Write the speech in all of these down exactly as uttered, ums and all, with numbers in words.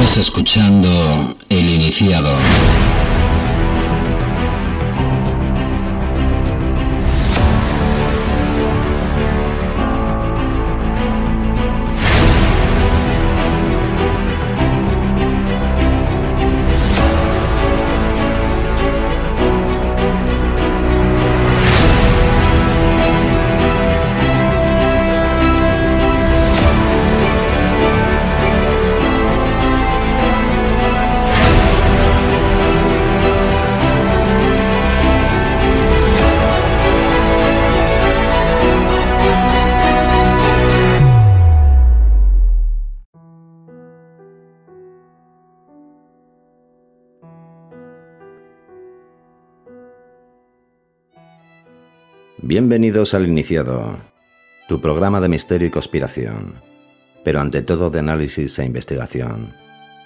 Estás escuchando El Iniciado. Bienvenidos al Iniciado, tu programa de misterio y conspiración, pero ante todo de análisis e investigación.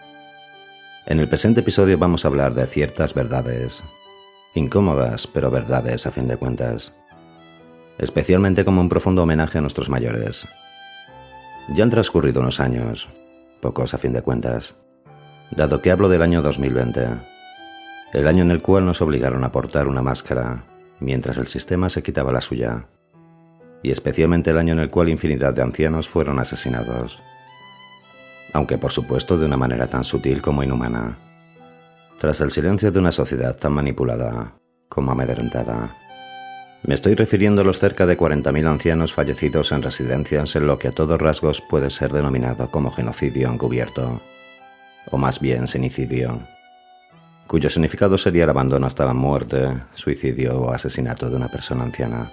En el presente episodio vamos a hablar de ciertas verdades, incómodas pero verdades a fin de cuentas, especialmente como un profundo homenaje a nuestros mayores. Ya han transcurrido unos años, pocos a fin de cuentas, dado que hablo del año dos mil veinte, el año en el cual nos obligaron a portar una máscara mientras el sistema se quitaba la suya, y especialmente el año en el cual infinidad de ancianos fueron asesinados, aunque por supuesto de una manera tan sutil como inhumana, tras el silencio de una sociedad tan manipulada como amedrentada. Me estoy refiriendo a los cerca de cuarenta mil ancianos fallecidos en residencias en lo que a todos rasgos puede ser denominado como genocidio encubierto, o más bien sinicidio, cuyo significado sería el abandono hasta la muerte, suicidio o asesinato de una persona anciana.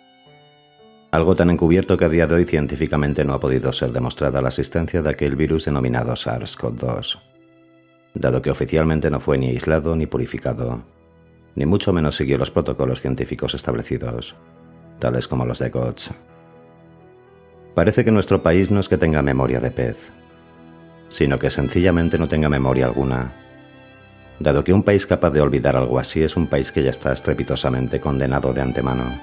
Algo tan encubierto que a día de hoy científicamente no ha podido ser demostrada la existencia de aquel virus denominado SARS CoV dos, dado que oficialmente no fue ni aislado ni purificado, ni mucho menos siguió los protocolos científicos establecidos, tales como los de Koch. Parece que nuestro país no es que tenga memoria de pez, sino que sencillamente no tenga memoria alguna, dado que un país capaz de olvidar algo así es un país que ya está estrepitosamente condenado de antemano.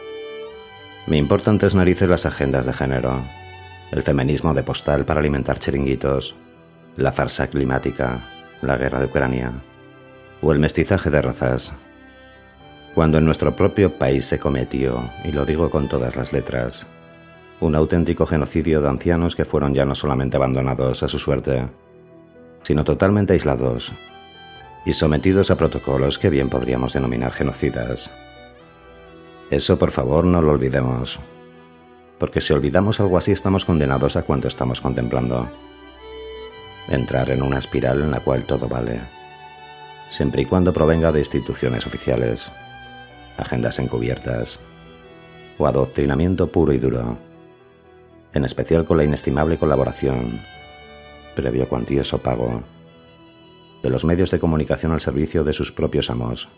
Me importan tres narices las agendas de género, el feminismo de postal para alimentar chiringuitos, la farsa climática, la guerra de Ucrania o el mestizaje de razas, cuando en nuestro propio país se cometió, y lo digo con todas las letras, un auténtico genocidio de ancianos que fueron ya no solamente abandonados a su suerte, sino totalmente aislados y sometidos a protocolos que bien podríamos denominar genocidas. Eso, por favor, no lo olvidemos, porque si olvidamos algo así estamos condenados a cuanto estamos contemplando: entrar en una espiral en la cual todo vale, siempre y cuando provenga de instituciones oficiales, agendas encubiertas o adoctrinamiento puro y duro, en especial con la inestimable colaboración, previo cuantioso pago, de los medios de comunicación al servicio de sus propios amos.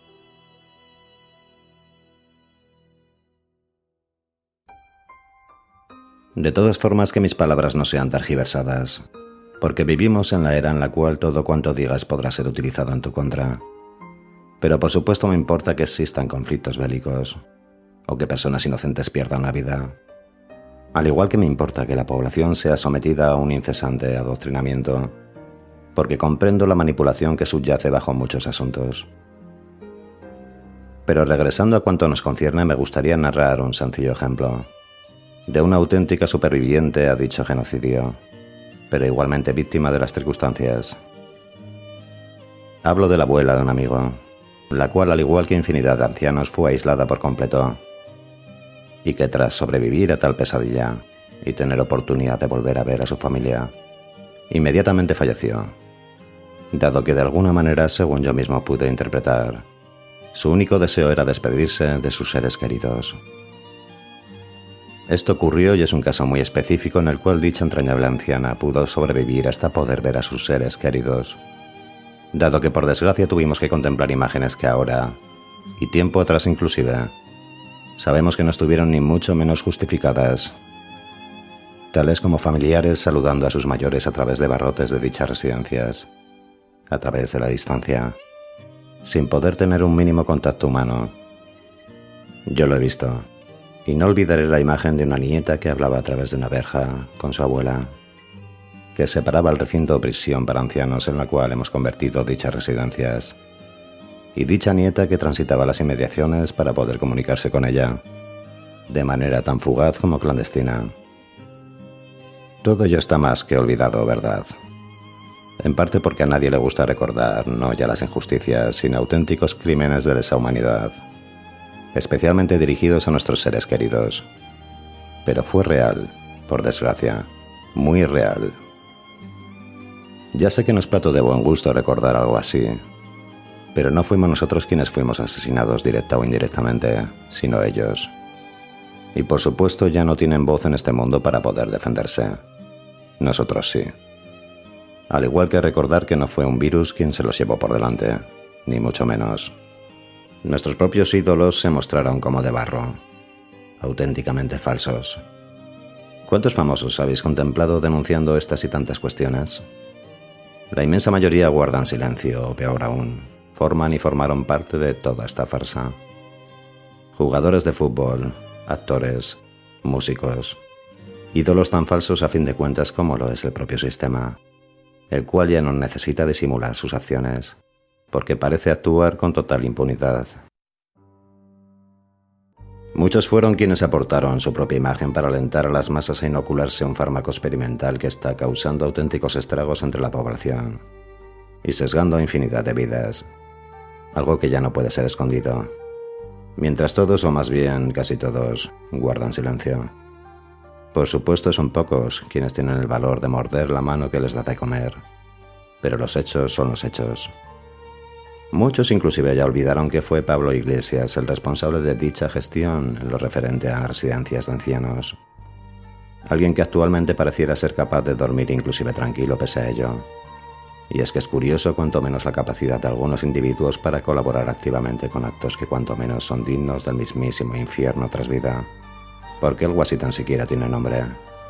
De todas formas, que mis palabras no sean tergiversadas, porque vivimos en la era en la cual todo cuanto digas podrá ser utilizado en tu contra. Pero por supuesto me importa que existan conflictos bélicos, o que personas inocentes pierdan la vida, al igual que me importa que la población sea sometida a un incesante adoctrinamiento, porque comprendo la manipulación que subyace bajo muchos asuntos. Pero regresando a cuanto nos concierne, me gustaría narrar un sencillo ejemplo de una auténtica superviviente a dicho genocidio, pero igualmente víctima de las circunstancias. Hablo de la abuela de un amigo, la cual, al igual que infinidad de ancianos, fue aislada por completo, y que tras sobrevivir a tal pesadilla y tener oportunidad de volver a ver a su familia, inmediatamente falleció, dado que de alguna manera, según yo mismo pude interpretar, su único deseo era despedirse de sus seres queridos. Esto ocurrió y es un caso muy específico en el cual dicha entrañable anciana pudo sobrevivir hasta poder ver a sus seres queridos, dado que por desgracia tuvimos que contemplar imágenes que ahora, y tiempo atrás inclusive, sabemos que no estuvieron ni mucho menos justificadas, tales como familiares saludando a sus mayores a través de barrotes de dichas residencias, a través de la distancia, sin poder tener un mínimo contacto humano. Yo lo he visto, y no olvidaré la imagen de una nieta que hablaba a través de una verja con su abuela, que separaba el recinto o prisión para ancianos en la cual hemos convertido dichas residencias, y dicha nieta que transitaba las inmediaciones para poder comunicarse con ella, de manera tan fugaz como clandestina. Todo ello está más que olvidado, ¿verdad? En parte porque a nadie le gusta recordar no ya las injusticias, sino auténticos crímenes de lesa humanidad, especialmente dirigidos a nuestros seres queridos. Pero fue real, por desgracia, muy real. Ya sé que no es plato de buen gusto recordar algo así, pero no fuimos nosotros quienes fuimos asesinados directa o indirectamente, sino ellos. Y por supuesto ya no tienen voz en este mundo para poder defenderse. Nosotros sí. Al igual que recordar que no fue un virus quien se los llevó por delante, ni mucho menos. Nuestros propios ídolos se mostraron como de barro, auténticamente falsos. ¿Cuántos famosos habéis contemplado denunciando estas y tantas cuestiones? La inmensa mayoría guardan silencio, o peor aún, forman y formaron parte de toda esta farsa. Jugadores de fútbol, actores, músicos, ídolos tan falsos a fin de cuentas como lo es el propio sistema, el cual ya no necesita disimular sus acciones, porque parece actuar con total impunidad. Muchos fueron quienes aportaron su propia imagen para alentar a las masas a inocularse un fármaco experimental que está causando auténticos estragos entre la población y sesgando a infinidad de vidas, algo que ya no puede ser escondido, mientras todos, o más bien casi todos, guardan silencio. Por supuesto son pocos quienes tienen el valor de morder la mano que les da de comer, pero los hechos son los hechos. Muchos inclusive ya olvidaron que fue Pablo Iglesias el responsable de dicha gestión en lo referente a residencias de ancianos. Alguien que actualmente pareciera ser capaz de dormir inclusive tranquilo pese a ello. Y es que es curioso cuanto menos la capacidad de algunos individuos para colaborar activamente con actos que cuanto menos son dignos del mismísimo infierno tras vida, porque algo así tan siquiera tiene nombre.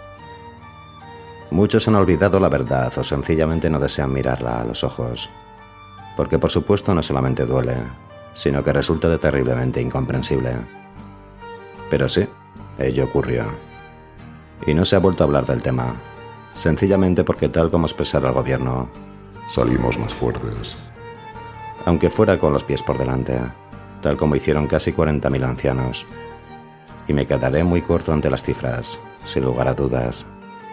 Muchos han olvidado la verdad o sencillamente no desean mirarla a los ojos, porque por supuesto no solamente duele, sino que resulta de terriblemente incomprensible. Pero sí, ello ocurrió. Y no se ha vuelto a hablar del tema, sencillamente porque tal como expresara el gobierno, salimos más fuertes. Aunque fuera con los pies por delante, tal como hicieron casi cuarenta mil ancianos. Y me quedaré muy corto ante las cifras, sin lugar a dudas.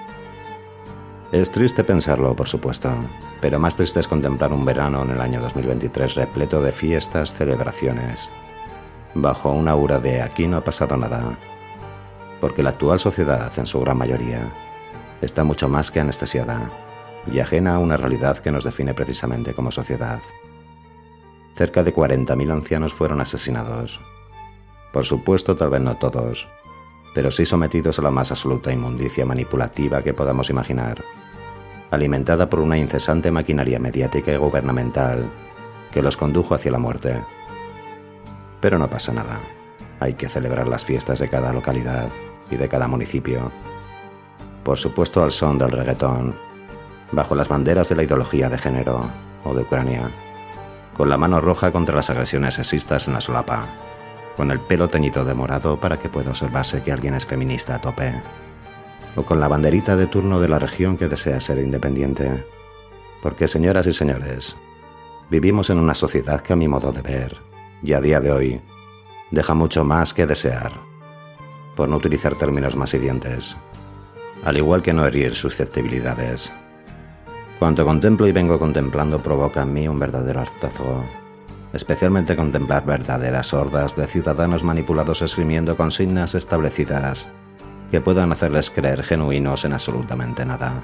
Es triste pensarlo, por supuesto, pero más triste es contemplar un verano en el año dos mil veintitrés repleto de fiestas, celebraciones, bajo una aura de aquí no ha pasado nada, porque la actual sociedad, en su gran mayoría, está mucho más que anestesiada y ajena a una realidad que nos define precisamente como sociedad. Cerca de cuarenta mil ancianos fueron asesinados. Por supuesto, tal vez no todos, pero sí sometidos a la más absoluta inmundicia manipulativa que podamos imaginar, alimentada por una incesante maquinaria mediática y gubernamental que los condujo hacia la muerte. Pero no pasa nada. Hay que celebrar las fiestas de cada localidad y de cada municipio. Por supuesto al son del reggaetón, bajo las banderas de la ideología de género o de Ucrania, con la mano roja contra las agresiones sexistas en la solapa, con el pelo teñido de morado para que pueda observarse que alguien es feminista a tope, o con la banderita de turno de la región que desea ser independiente. Porque, señoras y señores, vivimos en una sociedad que a mi modo de ver, y a día de hoy, deja mucho más que desear, por no utilizar términos más hirientes, al igual que no herir susceptibilidades. Cuanto contemplo y vengo contemplando provoca en mí un verdadero hartazgo, especialmente contemplar verdaderas hordas de ciudadanos manipulados esgrimiendo consignas establecidas que puedan hacerles creer genuinos en absolutamente nada.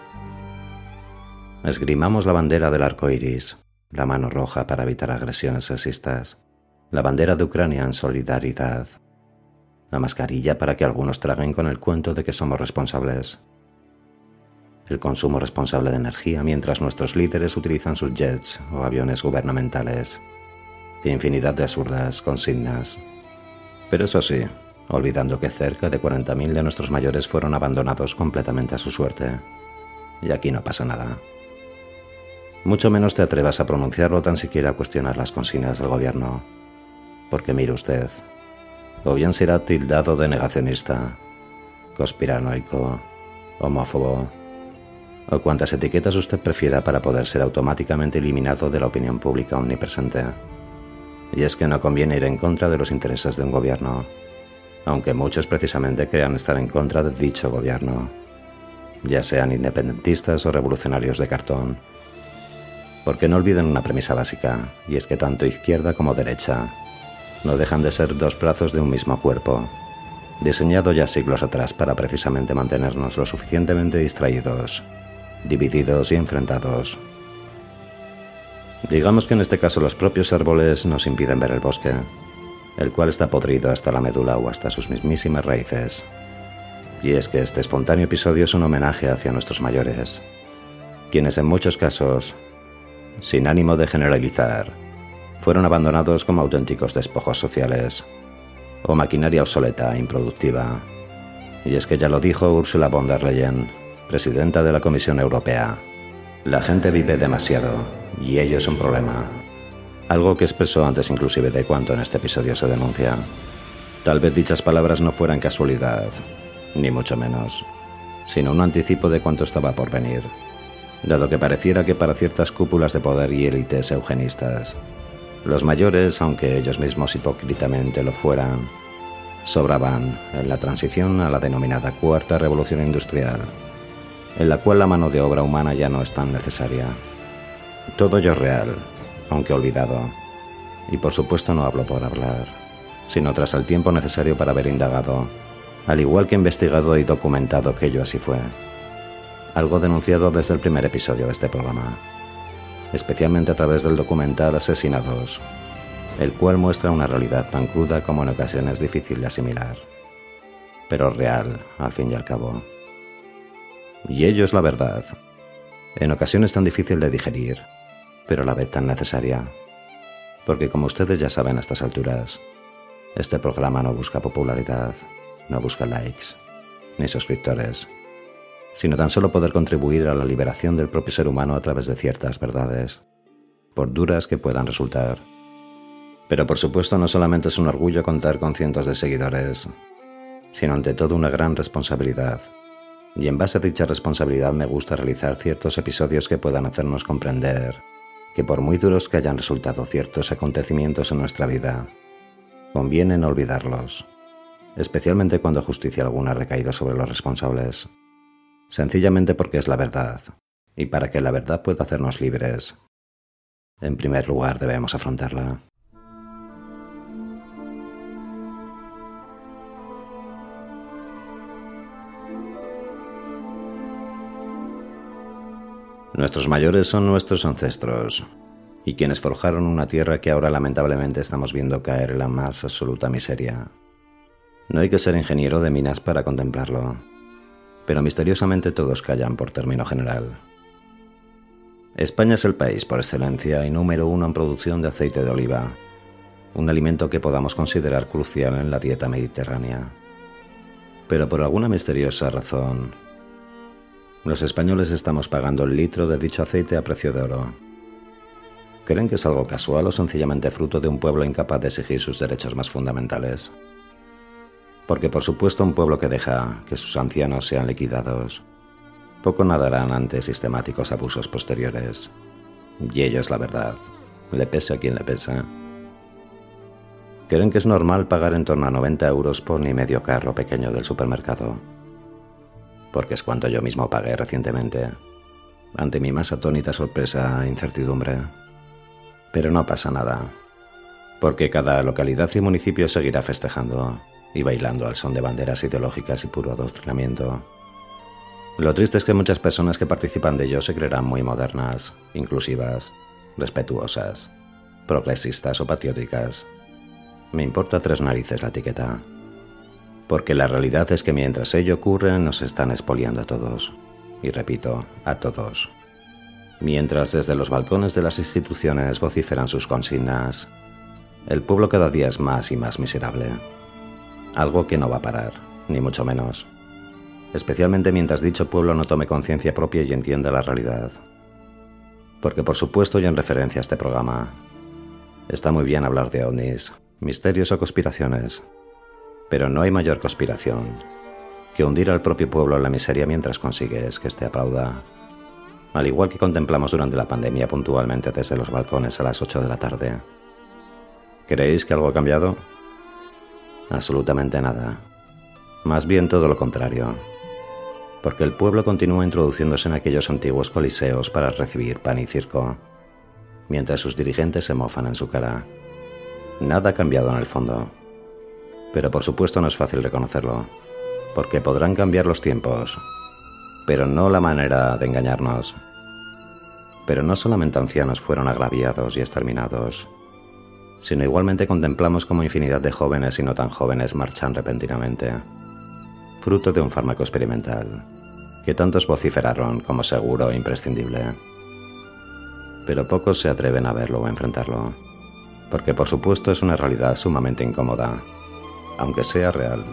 Esgrimamos la bandera del arco iris, la mano roja para evitar agresiones sexistas, la bandera de Ucrania en solidaridad, la mascarilla para que algunos traguen con el cuento de que somos responsables, el consumo responsable de energía mientras nuestros líderes utilizan sus jets o aviones gubernamentales, e infinidad de absurdas consignas. Pero eso sí, olvidando que cerca de cuarenta mil de nuestros mayores fueron abandonados completamente a su suerte. Y aquí no pasa nada. Mucho menos te atrevas a pronunciarlo, tan siquiera a cuestionar las consignas del gobierno. Porque mire usted, o bien será tildado de negacionista, conspiranoico, homófobo, o cuantas etiquetas usted prefiera para poder ser automáticamente eliminado de la opinión pública omnipresente. Y es que no conviene ir en contra de los intereses de un gobierno, aunque muchos precisamente crean estar en contra de dicho gobierno, ya sean independentistas o revolucionarios de cartón. Porque no olviden una premisa básica, y es que tanto izquierda como derecha no dejan de ser dos brazos de un mismo cuerpo, diseñado ya siglos atrás para precisamente mantenernos lo suficientemente distraídos, divididos y enfrentados. Digamos que en este caso los propios árboles nos impiden ver el bosque, el cual está podrido hasta la médula o hasta sus mismísimas raíces. Y es que este espontáneo episodio es un homenaje hacia nuestros mayores, quienes en muchos casos, sin ánimo de generalizar, fueron abandonados como auténticos despojos sociales o maquinaria obsoleta e improductiva. Y es que ya lo dijo Ursula von der Leyen, presidenta de la Comisión Europea: la gente vive demasiado y ello es un problema. Algo que expresó antes inclusive de cuanto en este episodio se denuncia. Tal vez dichas palabras no fueran casualidad, ni mucho menos, sino un anticipo de cuanto estaba por venir, dado que pareciera que para ciertas cúpulas de poder y élites eugenistas, los mayores, aunque ellos mismos hipócritamente lo fueran, sobraban en la transición a la denominada Cuarta Revolución Industrial, en la cual la mano de obra humana ya no es tan necesaria. Todo ello es real, aunque olvidado, y por supuesto no hablo por hablar, sino tras el tiempo necesario para haber indagado, al igual que investigado y documentado que ello así fue. Algo denunciado desde el primer episodio de este programa, especialmente a través del documental Asesinados, el cual muestra una realidad tan cruda como en ocasiones difícil de asimilar, pero real al fin y al cabo. Y ello es la verdad, en ocasiones tan difícil de digerir, pero a la vez tan necesaria, porque como ustedes ya saben a estas alturas, este programa no busca popularidad, no busca likes, ni suscriptores, sino tan solo poder contribuir a la liberación del propio ser humano a través de ciertas verdades, por duras que puedan resultar. Pero por supuesto no solamente es un orgullo contar con cientos de seguidores, sino ante todo una gran responsabilidad, y en base a dicha responsabilidad me gusta realizar ciertos episodios que puedan hacernos comprender que por muy duros que hayan resultado ciertos acontecimientos en nuestra vida, conviene no olvidarlos, especialmente cuando justicia alguna ha recaído sobre los responsables, sencillamente porque es la verdad, y para que la verdad pueda hacernos libres, en primer lugar debemos afrontarla. Nuestros mayores son nuestros ancestros, y quienes forjaron una tierra que ahora lamentablemente estamos viendo caer en la más absoluta miseria. No hay que ser ingeniero de minas para contemplarlo, pero misteriosamente todos callan por término general. España es el país por excelencia y número uno en producción de aceite de oliva, un alimento que podamos considerar crucial en la dieta mediterránea. Pero por alguna misteriosa razón, los españoles estamos pagando el litro de dicho aceite a precio de oro. ¿Creen que es algo casual o sencillamente fruto de un pueblo incapaz de exigir sus derechos más fundamentales? Porque por supuesto un pueblo que deja que sus ancianos sean liquidados, poco nadarán ante sistemáticos abusos posteriores. Y ello es la verdad, le pese a quien le pese. ¿Creen que es normal pagar en torno a noventa euros por ni medio carro pequeño del supermercado? Porque es cuanto yo mismo pagué recientemente, ante mi más atónita sorpresa e incertidumbre. Pero no pasa nada, porque cada localidad y municipio seguirá festejando y bailando al son de banderas ideológicas y puro adoctrinamiento. Lo triste es que muchas personas que participan de ello se creerán muy modernas, inclusivas, respetuosas, progresistas o patrióticas. Me importa tres narices la etiqueta, porque la realidad es que mientras ello ocurre nos están expoliando a todos, y repito, a todos. Mientras desde los balcones de las instituciones vociferan sus consignas, el pueblo cada día es más y más miserable. Algo que no va a parar, ni mucho menos. Especialmente mientras dicho pueblo no tome conciencia propia y entienda la realidad. Porque por supuesto y en referencia a este programa, está muy bien hablar de ovnis, misterios o conspiraciones, pero no hay mayor conspiración que hundir al propio pueblo en la miseria mientras consigues que éste aplauda al igual que contemplamos durante la pandemia puntualmente desde los balcones a las ocho de la tarde. ¿Creéis que algo ha cambiado? Absolutamente nada. Más bien todo lo contrario. Porque el pueblo continúa introduciéndose en aquellos antiguos coliseos para recibir pan y circo, mientras sus dirigentes se mofan en su cara. Nada ha cambiado en el fondo. Pero por supuesto no es fácil reconocerlo, porque podrán cambiar los tiempos, pero no la manera de engañarnos. Pero no solamente ancianos fueron agraviados y exterminados, sino igualmente contemplamos como infinidad de jóvenes y no tan jóvenes marchan repentinamente, fruto de un fármaco experimental, que tantos vociferaron como seguro e imprescindible. Pero pocos se atreven a verlo o enfrentarlo, porque por supuesto es una realidad sumamente incómoda, aunque sea real.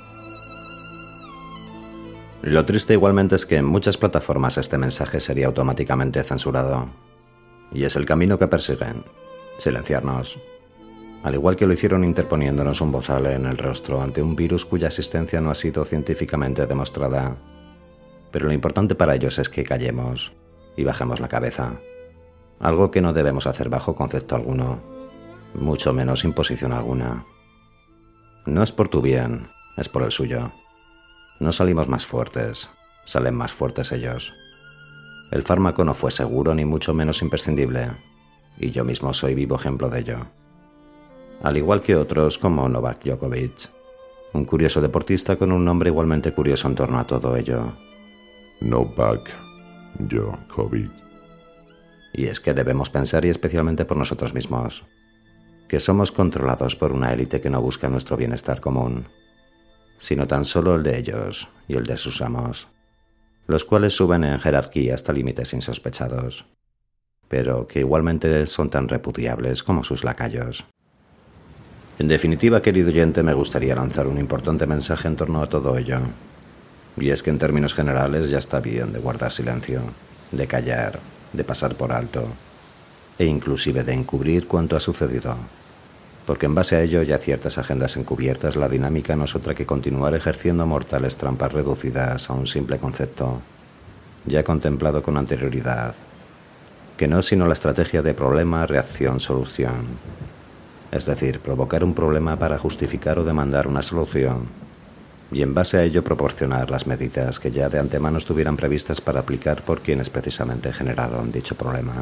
Lo triste igualmente es que en muchas plataformas este mensaje sería automáticamente censurado, y es el camino que persiguen, silenciarnos, al igual que lo hicieron interponiéndonos un bozal en el rostro ante un virus cuya existencia no ha sido científicamente demostrada. Pero lo importante para ellos es que callemos y bajemos la cabeza, algo que no debemos hacer bajo concepto alguno, mucho menos imposición alguna. No es por tu bien, es por el suyo. No salimos más fuertes, salen más fuertes ellos. El fármaco no fue seguro ni mucho menos imprescindible, y yo mismo soy vivo ejemplo de ello. Al igual que otros como Novak Djokovic, un curioso deportista con un nombre igualmente curioso en torno a todo ello. Novak Djokovic. Y es que debemos pensar, y especialmente por nosotros mismos, que somos controlados por una élite que no busca nuestro bienestar común, sino tan solo el de ellos y el de sus amos, los cuales suben en jerarquía hasta límites insospechados, pero que igualmente son tan repudiables como sus lacayos. En definitiva, querido oyente, me gustaría lanzar un importante mensaje en torno a todo ello, y es que en términos generales ya está bien de guardar silencio, de callar, de pasar por alto, e inclusive de encubrir cuanto ha sucedido. Porque en base a ello y a ciertas agendas encubiertas, la dinámica no es otra que continuar ejerciendo mortales trampas reducidas a un simple concepto, ya contemplado con anterioridad, que no es sino la estrategia de problema, reacción, solución. Es decir, provocar un problema para justificar o demandar una solución, y en base a ello proporcionar las medidas que ya de antemano estuvieran previstas para aplicar por quienes precisamente generaron dicho problema.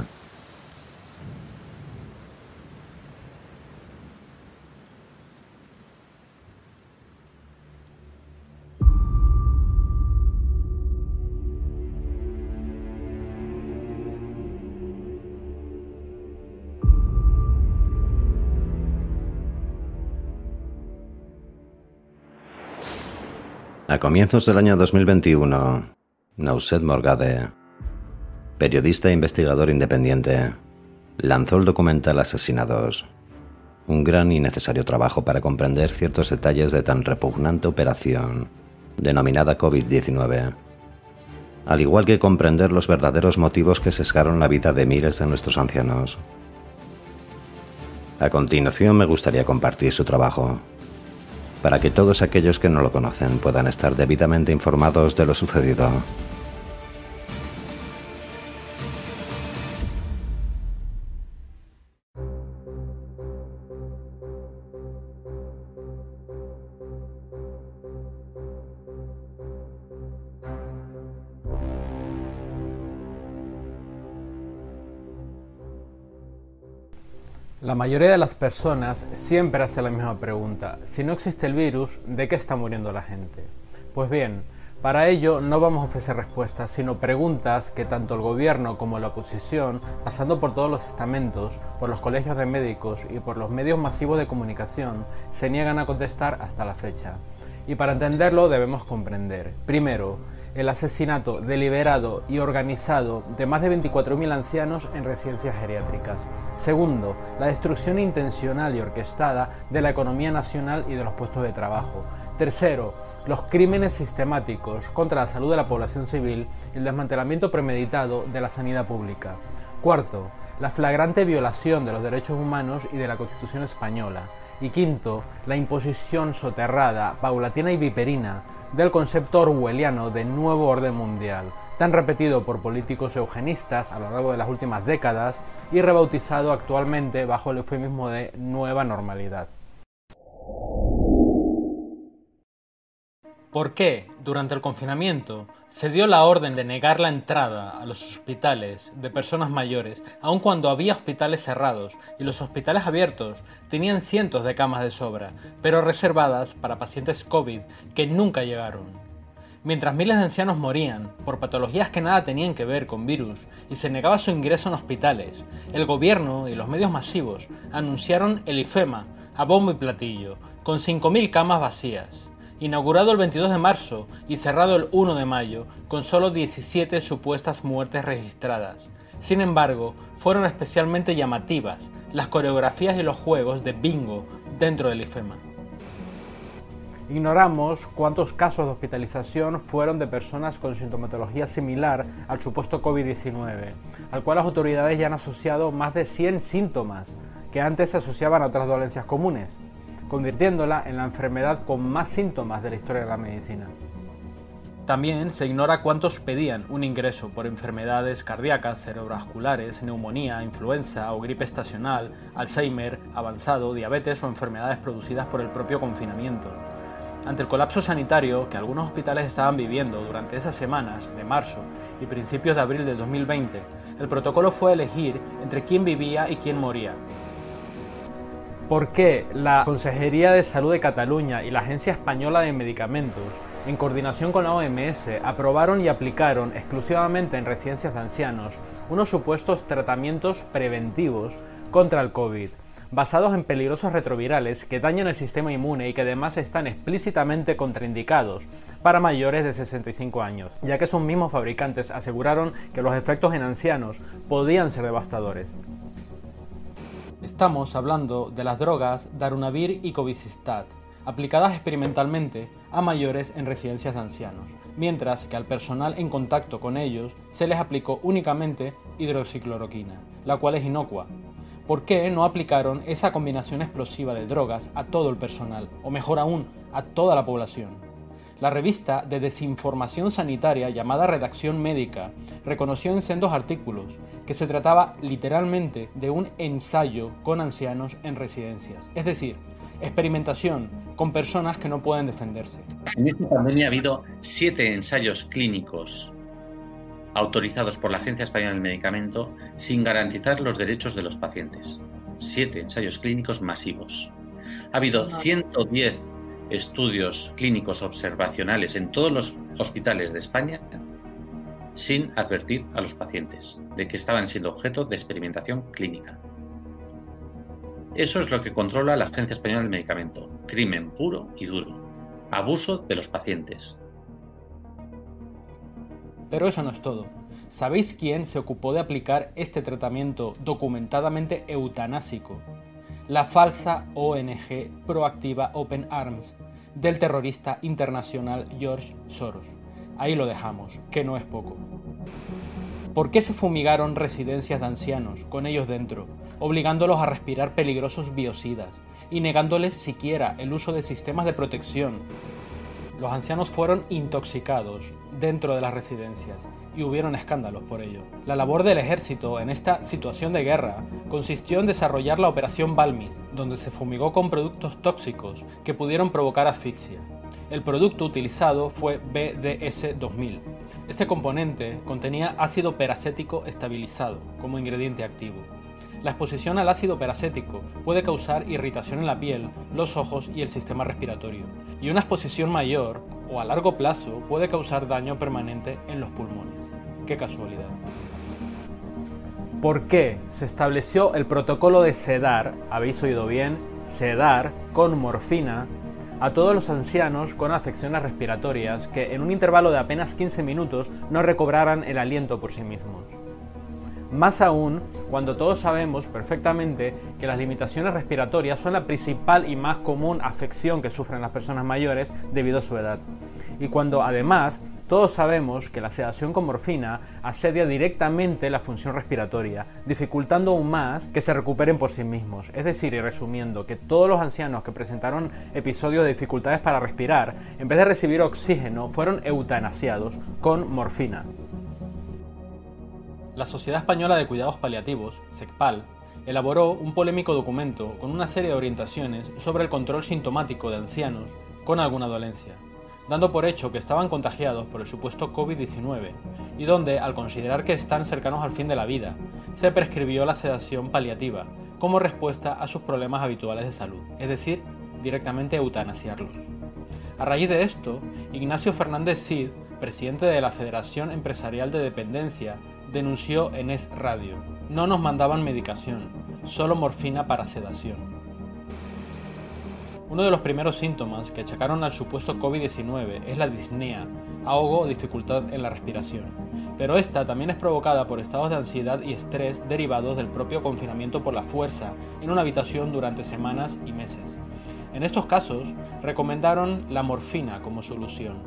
A comienzos del año dos mil veintiuno, Nauset Morgade, periodista e investigador independiente, lanzó el documental Asesinados, un gran y necesario trabajo para comprender ciertos detalles de tan repugnante operación, denominada COVID diecinueve, al igual que comprender los verdaderos motivos que sesgaron la vida de miles de nuestros ancianos. A continuación me gustaría compartir su trabajo, para que todos aquellos que no lo conocen puedan estar debidamente informados de lo sucedido. La mayoría de las personas siempre hace la misma pregunta: si no existe el virus, ¿de qué está muriendo la gente? Pues bien, para ello no vamos a ofrecer respuestas, sino preguntas que tanto el gobierno como la oposición, pasando por todos los estamentos, por los colegios de médicos y por los medios masivos de comunicación, se niegan a contestar hasta la fecha. Y para entenderlo debemos comprender, primero, el asesinato deliberado y organizado de más de veinticuatro mil ancianos en residencias geriátricas. Segundo, la destrucción intencional y orquestada de la economía nacional y de los puestos de trabajo. Tercero, los crímenes sistemáticos contra la salud de la población civil y el desmantelamiento premeditado de la sanidad pública. Cuarto, la flagrante violación de los derechos humanos y de la Constitución española. Y quinto, la imposición soterrada, paulatina y viperina del concepto orwelliano de nuevo orden mundial, tan repetido por políticos eugenistas a lo largo de las últimas décadas y rebautizado actualmente bajo el eufemismo de nueva normalidad. ¿Por qué, durante el confinamiento, se dio la orden de negar la entrada a los hospitales de personas mayores, aun cuando había hospitales cerrados y los hospitales abiertos tenían cientos de camas de sobra, pero reservadas para pacientes COVID que nunca llegaron? Mientras miles de ancianos morían por patologías que nada tenían que ver con virus y se negaba su ingreso en hospitales, el gobierno y los medios masivos anunciaron el IFEMA a bombo y platillo, con cinco mil camas vacías. Inaugurado el veintidós de marzo y cerrado el uno de mayo, con solo diecisiete supuestas muertes registradas. Sin embargo, fueron especialmente llamativas las coreografías y los juegos de bingo dentro del IFEMA. Ignoramos cuántos casos de hospitalización fueron de personas con sintomatología similar al supuesto COVID diecinueve, al cual las autoridades ya han asociado más de cien síntomas que antes se asociaban a otras dolencias comunes, convirtiéndola en la enfermedad con más síntomas de la historia de la medicina. También se ignora cuántos pedían un ingreso por enfermedades cardíacas, cerebrovasculares, neumonía, influenza o gripe estacional, Alzheimer, avanzado, diabetes o enfermedades producidas por el propio confinamiento. Ante el colapso sanitario que algunos hospitales estaban viviendo durante esas semanas de marzo y principios de abril de dos mil veinte, el protocolo fue elegir entre quién vivía y quién moría. ¿Por qué la Consejería de Salud de Cataluña y la Agencia Española de Medicamentos, en coordinación con la O M S, aprobaron y aplicaron exclusivamente en residencias de ancianos unos supuestos tratamientos preventivos contra el COVID, basados en peligrosos retrovirales que dañan el sistema inmune y que además están explícitamente contraindicados para mayores de sesenta y cinco años, ya que sus mismos fabricantes aseguraron que los efectos en ancianos podían ser devastadores? Estamos hablando de las drogas Darunavir y Covicistat, aplicadas experimentalmente a mayores en residencias de ancianos, mientras que al personal en contacto con ellos se les aplicó únicamente hidroxicloroquina, la cual es inocua. ¿Por qué no aplicaron esa combinación explosiva de drogas a todo el personal, o mejor aún, a toda la población? La revista de desinformación sanitaria llamada Redacción Médica reconoció en sendos artículos que se trataba literalmente de un ensayo con ancianos en residencias, es decir, experimentación con personas que no pueden defenderse. En esta pandemia ha habido siete ensayos clínicos autorizados por la Agencia Española del Medicamento sin garantizar los derechos de los pacientes. Siete ensayos clínicos masivos. Ha habido ciento diez estudios clínicos observacionales en todos los hospitales de España sin advertir a los pacientes de que estaban siendo objeto de experimentación clínica. Eso es lo que controla la Agencia Española del Medicamento. Crimen puro y duro. Abuso de los pacientes. Pero eso no es todo. ¿Sabéis quién se ocupó de aplicar este tratamiento documentadamente eutanásico? La falsa O N G proactiva Open Arms del terrorista internacional George Soros. Ahí lo dejamos, que no es poco. ¿Por qué se fumigaron residencias de ancianos, con ellos dentro, obligándolos a respirar peligrosos biocidas y negándoles siquiera el uso de sistemas de protección? Los ancianos fueron intoxicados dentro de las residencias y hubieron escándalos por ello. La labor del ejército en esta situación de guerra consistió en desarrollar la operación Balmis, donde se fumigó con productos tóxicos que pudieron provocar asfixia. El producto utilizado fue B D S dos mil. Este componente contenía ácido peracético estabilizado como ingrediente activo. La exposición al ácido peracético puede causar irritación en la piel, los ojos y el sistema respiratorio, y una exposición mayor o a largo plazo puede causar daño permanente en los pulmones. ¡Qué casualidad! ¿Por qué se estableció el protocolo de sedar, habéis oído bien, sedar con morfina a todos los ancianos con afecciones respiratorias que en un intervalo de apenas quince minutos no recobraran el aliento por sí mismos? Más aún cuando todos sabemos perfectamente que las limitaciones respiratorias son la principal y más común afección que sufren las personas mayores debido a su edad. Y cuando además Todos sabemos que la sedación con morfina asedia directamente la función respiratoria, dificultando aún más que se recuperen por sí mismos. Es decir, y resumiendo, que todos los ancianos que presentaron episodios de dificultades para respirar, en vez de recibir oxígeno, fueron eutanasiados con morfina. La Sociedad Española de Cuidados Paliativos, SECPAL, elaboró un polémico documento con una serie de orientaciones sobre el control sintomático de ancianos con alguna dolencia, dando por hecho que estaban contagiados por el supuesto COVID diecinueve, y donde, al considerar que están cercanos al fin de la vida, se prescribió la sedación paliativa como respuesta a sus problemas habituales de salud, es decir, directamente eutanasiarlos. A raíz de esto, Ignacio Fernández Cid, presidente de la Federación Empresarial de Dependencia, denunció en Es Radio: no nos mandaban medicación, solo morfina para sedación. Uno de los primeros síntomas que achacaron al supuesto COVID diecinueve es la disnea, ahogo o dificultad en la respiración, pero esta también es provocada por estados de ansiedad y estrés derivados del propio confinamiento por la fuerza en una habitación durante semanas y meses. En estos casos, recomendaron la morfina como solución.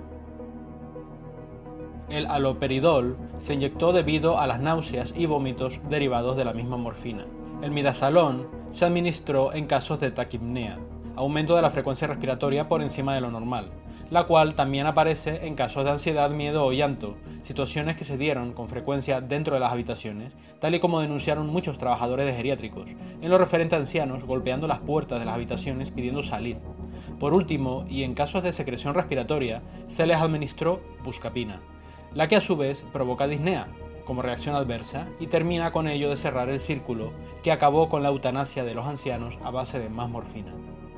El haloperidol se inyectó debido a las náuseas y vómitos derivados de la misma morfina. El midazolam se administró en casos de taquipnea, aumento de la frecuencia respiratoria por encima de lo normal, la cual también aparece en casos de ansiedad, miedo o llanto, situaciones que se dieron con frecuencia dentro de las habitaciones, tal y como denunciaron muchos trabajadores de geriátricos, en lo referente a ancianos golpeando las puertas de las habitaciones pidiendo salir. Por último, y en casos de secreción respiratoria, se les administró buscapina, la que a su vez provoca disnea como reacción adversa y termina con ello de cerrar el círculo que acabó con la eutanasia de los ancianos a base de más morfina.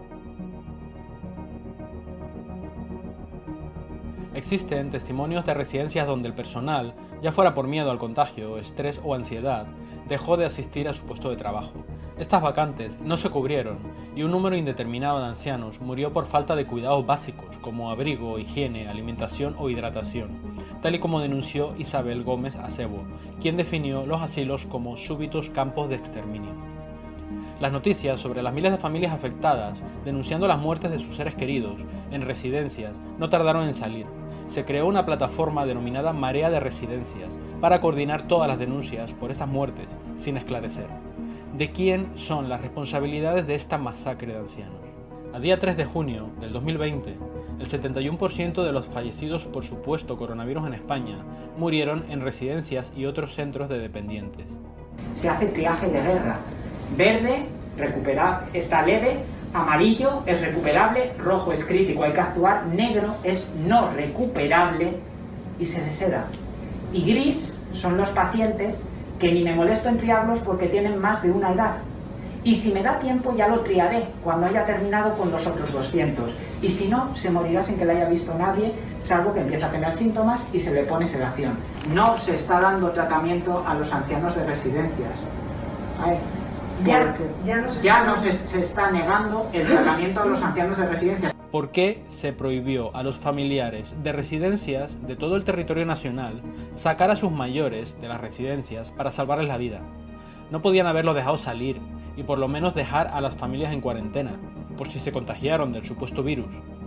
Existen testimonios de residencias donde el personal, ya fuera por miedo al contagio, estrés o ansiedad, dejó de asistir a su puesto de trabajo. Estas vacantes no se cubrieron y un número indeterminado de ancianos murió por falta de cuidados básicos como abrigo, higiene, alimentación o hidratación, tal y como denunció Isabel Gómez Acebo, quien definió los asilos como súbitos campos de exterminio. Las noticias sobre las miles de familias afectadas, denunciando las muertes de sus seres queridos en residencias, no tardaron en salir. Se creó una plataforma denominada Marea de Residencias para coordinar todas las denuncias por estas muertes, sin esclarecer. ¿De quién son las responsabilidades de esta masacre de ancianos? A día tres de junio del dos mil veinte, el setenta y uno por ciento de los fallecidos por supuesto coronavirus en España murieron en residencias y otros centros de dependientes. Se hace triaje de guerra. Verde, recupera, está leve. Amarillo es recuperable, rojo es crítico, hay que actuar, negro es no recuperable y se deseda. Y gris son los pacientes que ni me molesto en triarlos porque tienen más de una edad. Y si me da tiempo ya lo triaré cuando haya terminado con los otros doscientos. Y si no, se morirá sin que le haya visto nadie, salvo que empiece a tener síntomas y se le pone sedación. No se está dando tratamiento a los ancianos de residencias. Ay. Ya, ya, no, se, ya está... no se, se está negando el tratamiento a los ancianos de residencias. ¿Por qué se prohibió a los familiares de residencias de todo el territorio nacional sacar a sus mayores de las residencias para salvarles la vida? No podían haberlo dejado salir y por lo menos dejar a las familias en cuarentena, por si se contagiaron del supuesto virus.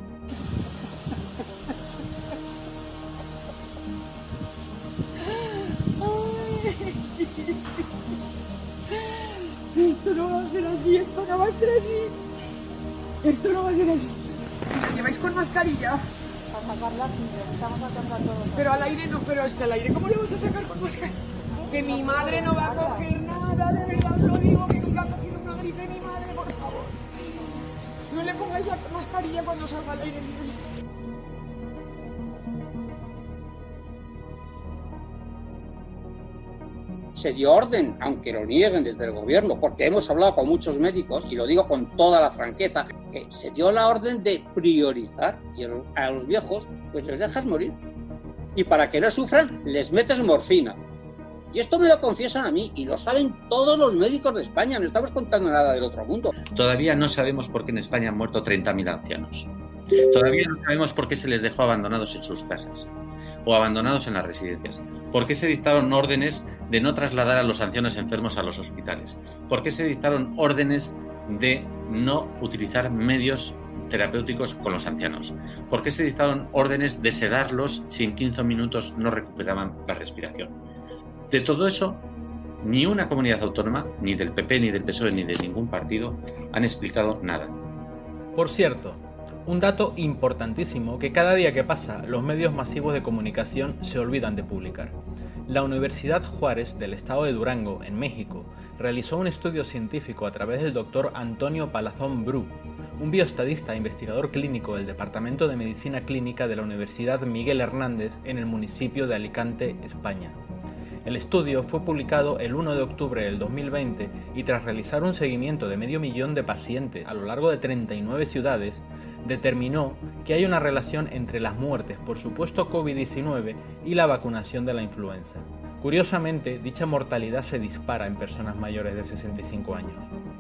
Esto no va a ser así, esto no va a ser así. Esto no va a ser así. ¿Lleváis con mascarilla? Para sacarla, estamos sacando todo. Pero al aire no, pero es que al aire, ¿cómo le vas a sacar con mascarilla? Que mi madre no va a coger nada, de verdad lo digo, que nunca ha cogido una gripe mi madre, por favor. No le pongáis la mascarilla cuando salga al aire libre. Se dio orden, aunque lo nieguen desde el gobierno, porque hemos hablado con muchos médicos, y lo digo con toda la franqueza, que se dio la orden de priorizar, y a los viejos pues les dejas morir. Y para que no sufran, les metes morfina. Y esto me lo confiesan a mí, y lo saben todos los médicos de España, no estamos contando nada del otro mundo. Todavía no sabemos por qué en España han muerto treinta mil ancianos. Todavía no sabemos por qué se les dejó abandonados en sus casas o abandonados en las residencias. ¿Por qué se dictaron órdenes de no trasladar a los ancianos enfermos a los hospitales? ¿Por qué se dictaron órdenes de no utilizar medios terapéuticos con los ancianos? ¿Por qué se dictaron órdenes de sedarlos si en quince minutos no recuperaban la respiración? De todo eso, ni una comunidad autónoma, ni del P P, ni del P S O E, ni de ningún partido, han explicado nada. Por cierto, un dato importantísimo que cada día que pasa los medios masivos de comunicación se olvidan de publicar. La Universidad Juárez del estado de Durango, en México, realizó un estudio científico a través del doctor Antonio Palazón Bru, un bioestadista e investigador clínico del Departamento de Medicina Clínica de la Universidad Miguel Hernández en el municipio de Alicante, España. El estudio fue publicado el primero de octubre del dos mil veinte y tras realizar un seguimiento de medio millón de pacientes a lo largo de treinta y nueve ciudades, determinó que hay una relación entre las muertes por supuesto COVID diecinueve y la vacunación de la influenza. Curiosamente, dicha mortalidad se dispara en personas mayores de sesenta y cinco años.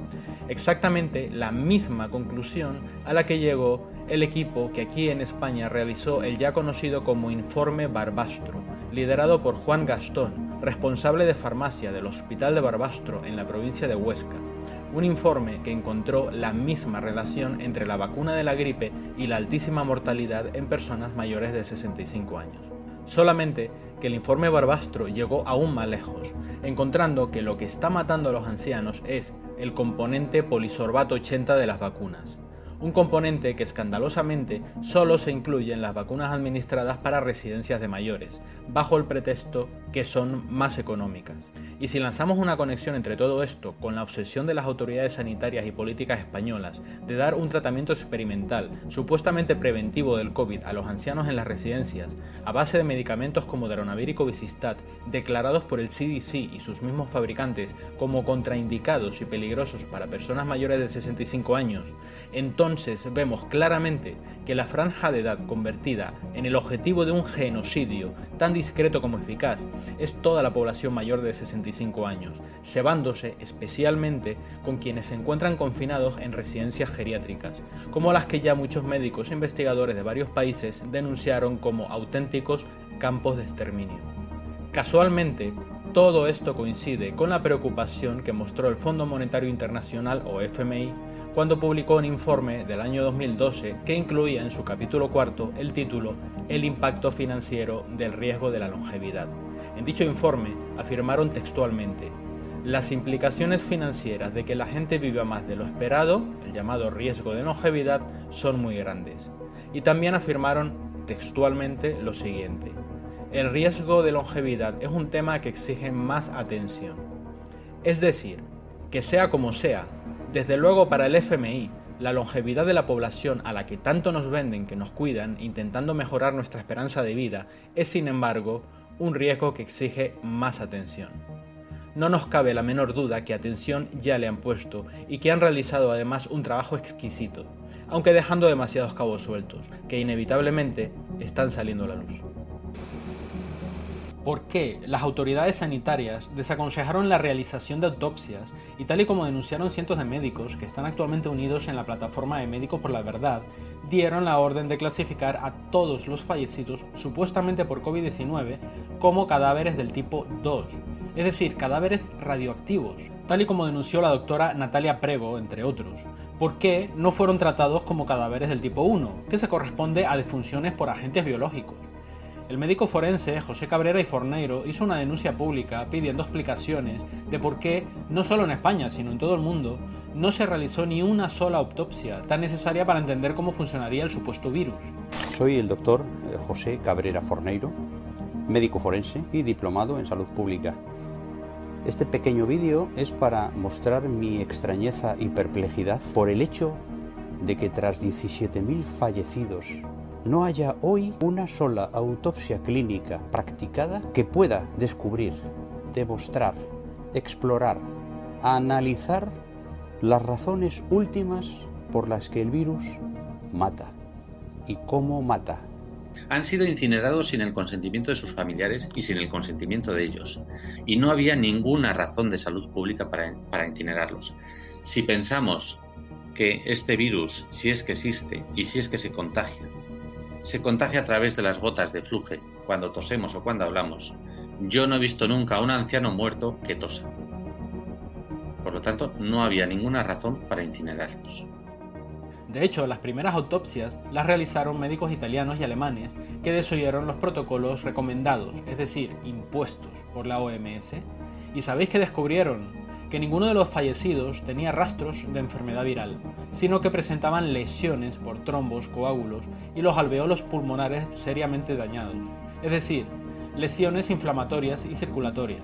Exactamente la misma conclusión a la que llegó el equipo que aquí en España realizó el ya conocido como Informe Barbastro, liderado por Juan Gastón, responsable de farmacia del Hospital de Barbastro en la provincia de Huesca. Un informe que encontró la misma relación entre la vacuna de la gripe y la altísima mortalidad en personas mayores de sesenta y cinco años. Solamente que el informe Barbastro llegó aún más lejos, encontrando que lo que está matando a los ancianos es el componente polisorbato ochenta de las vacunas. Un componente que escandalosamente solo se incluye en las vacunas administradas para residencias de mayores, bajo el pretexto que son más económicas. Y si lanzamos una conexión entre todo esto con la obsesión de las autoridades sanitarias y políticas españolas de dar un tratamiento experimental supuestamente preventivo del COVID a los ancianos en las residencias a base de medicamentos como Darunavir y Covicistat declarados por el C D C y sus mismos fabricantes como contraindicados y peligrosos para personas mayores de sesenta y cinco años, entonces vemos claramente que la franja de edad convertida en el objetivo de un genocidio tan discreto como eficaz es toda la población mayor de sesenta y cinco años, cebándose especialmente con quienes se encuentran confinados en residencias geriátricas, como las que ya muchos médicos e investigadores de varios países denunciaron como auténticos campos de exterminio. Casualmente, todo esto coincide con la preocupación que mostró el Fondo Monetario Internacional o F M I cuando publicó un informe del año dos mil doce que incluía en su capítulo cuarto el título El impacto financiero del riesgo de la longevidad. En dicho informe afirmaron textualmente: las implicaciones financieras de que la gente viva más de lo esperado, el llamado riesgo de longevidad, son muy grandes. Y también afirmaron textualmente lo siguiente: el riesgo de longevidad es un tema que exige más atención. Es decir, que sea como sea, desde luego para el F M I, la longevidad de la población a la que tanto nos venden que nos cuidan, intentando mejorar nuestra esperanza de vida, es sin embargo un riesgo que exige más atención. No nos cabe la menor duda que atención ya le han puesto y que han realizado además un trabajo exquisito, aunque dejando demasiados cabos sueltos, que inevitablemente están saliendo a la luz. ¿Por qué las autoridades sanitarias desaconsejaron la realización de autopsias y, tal y como denunciaron cientos de médicos que están actualmente unidos en la plataforma de Médicos por la Verdad, dieron la orden de clasificar a todos los fallecidos supuestamente por COVID diecinueve como cadáveres del tipo dos, es decir, cadáveres radioactivos, tal y como denunció la doctora Natalia Prego, entre otros? ¿Por qué no fueron tratados como cadáveres del tipo uno, que se corresponde a defunciones por agentes biológicos? El médico forense José Cabrera y Forneiro hizo una denuncia pública pidiendo explicaciones de por qué, no solo en España, sino en todo el mundo, no se realizó ni una sola autopsia tan necesaria para entender cómo funcionaría el supuesto virus. Soy el doctor José Cabrera Forneiro, médico forense y diplomado en salud pública. Este pequeño vídeo es para mostrar mi extrañeza y perplejidad por el hecho de que tras diecisiete mil fallecidos no haya hoy una sola autopsia clínica practicada que pueda descubrir, demostrar, explorar, analizar las razones últimas por las que el virus mata y cómo mata. Han sido incinerados sin el consentimiento de sus familiares y sin el consentimiento de ellos, y no había ninguna razón de salud pública para, para incinerarlos. Si pensamos que este virus, si es que existe y si es que se contagia, se contagia a través de las gotas de flujo cuando tosemos o cuando hablamos, yo no he visto nunca a un anciano muerto que tosa. Por lo tanto, no había ninguna razón para incinerarlos. De hecho, las primeras autopsias las realizaron médicos italianos y alemanes que desoyeron los protocolos recomendados, es decir, impuestos por la O M S. ¿Y sabéis qué descubrieron? Que ninguno de los fallecidos tenía rastros de enfermedad viral, sino que presentaban lesiones por trombos, coágulos y los alveolos pulmonares seriamente dañados, es decir, lesiones inflamatorias y circulatorias.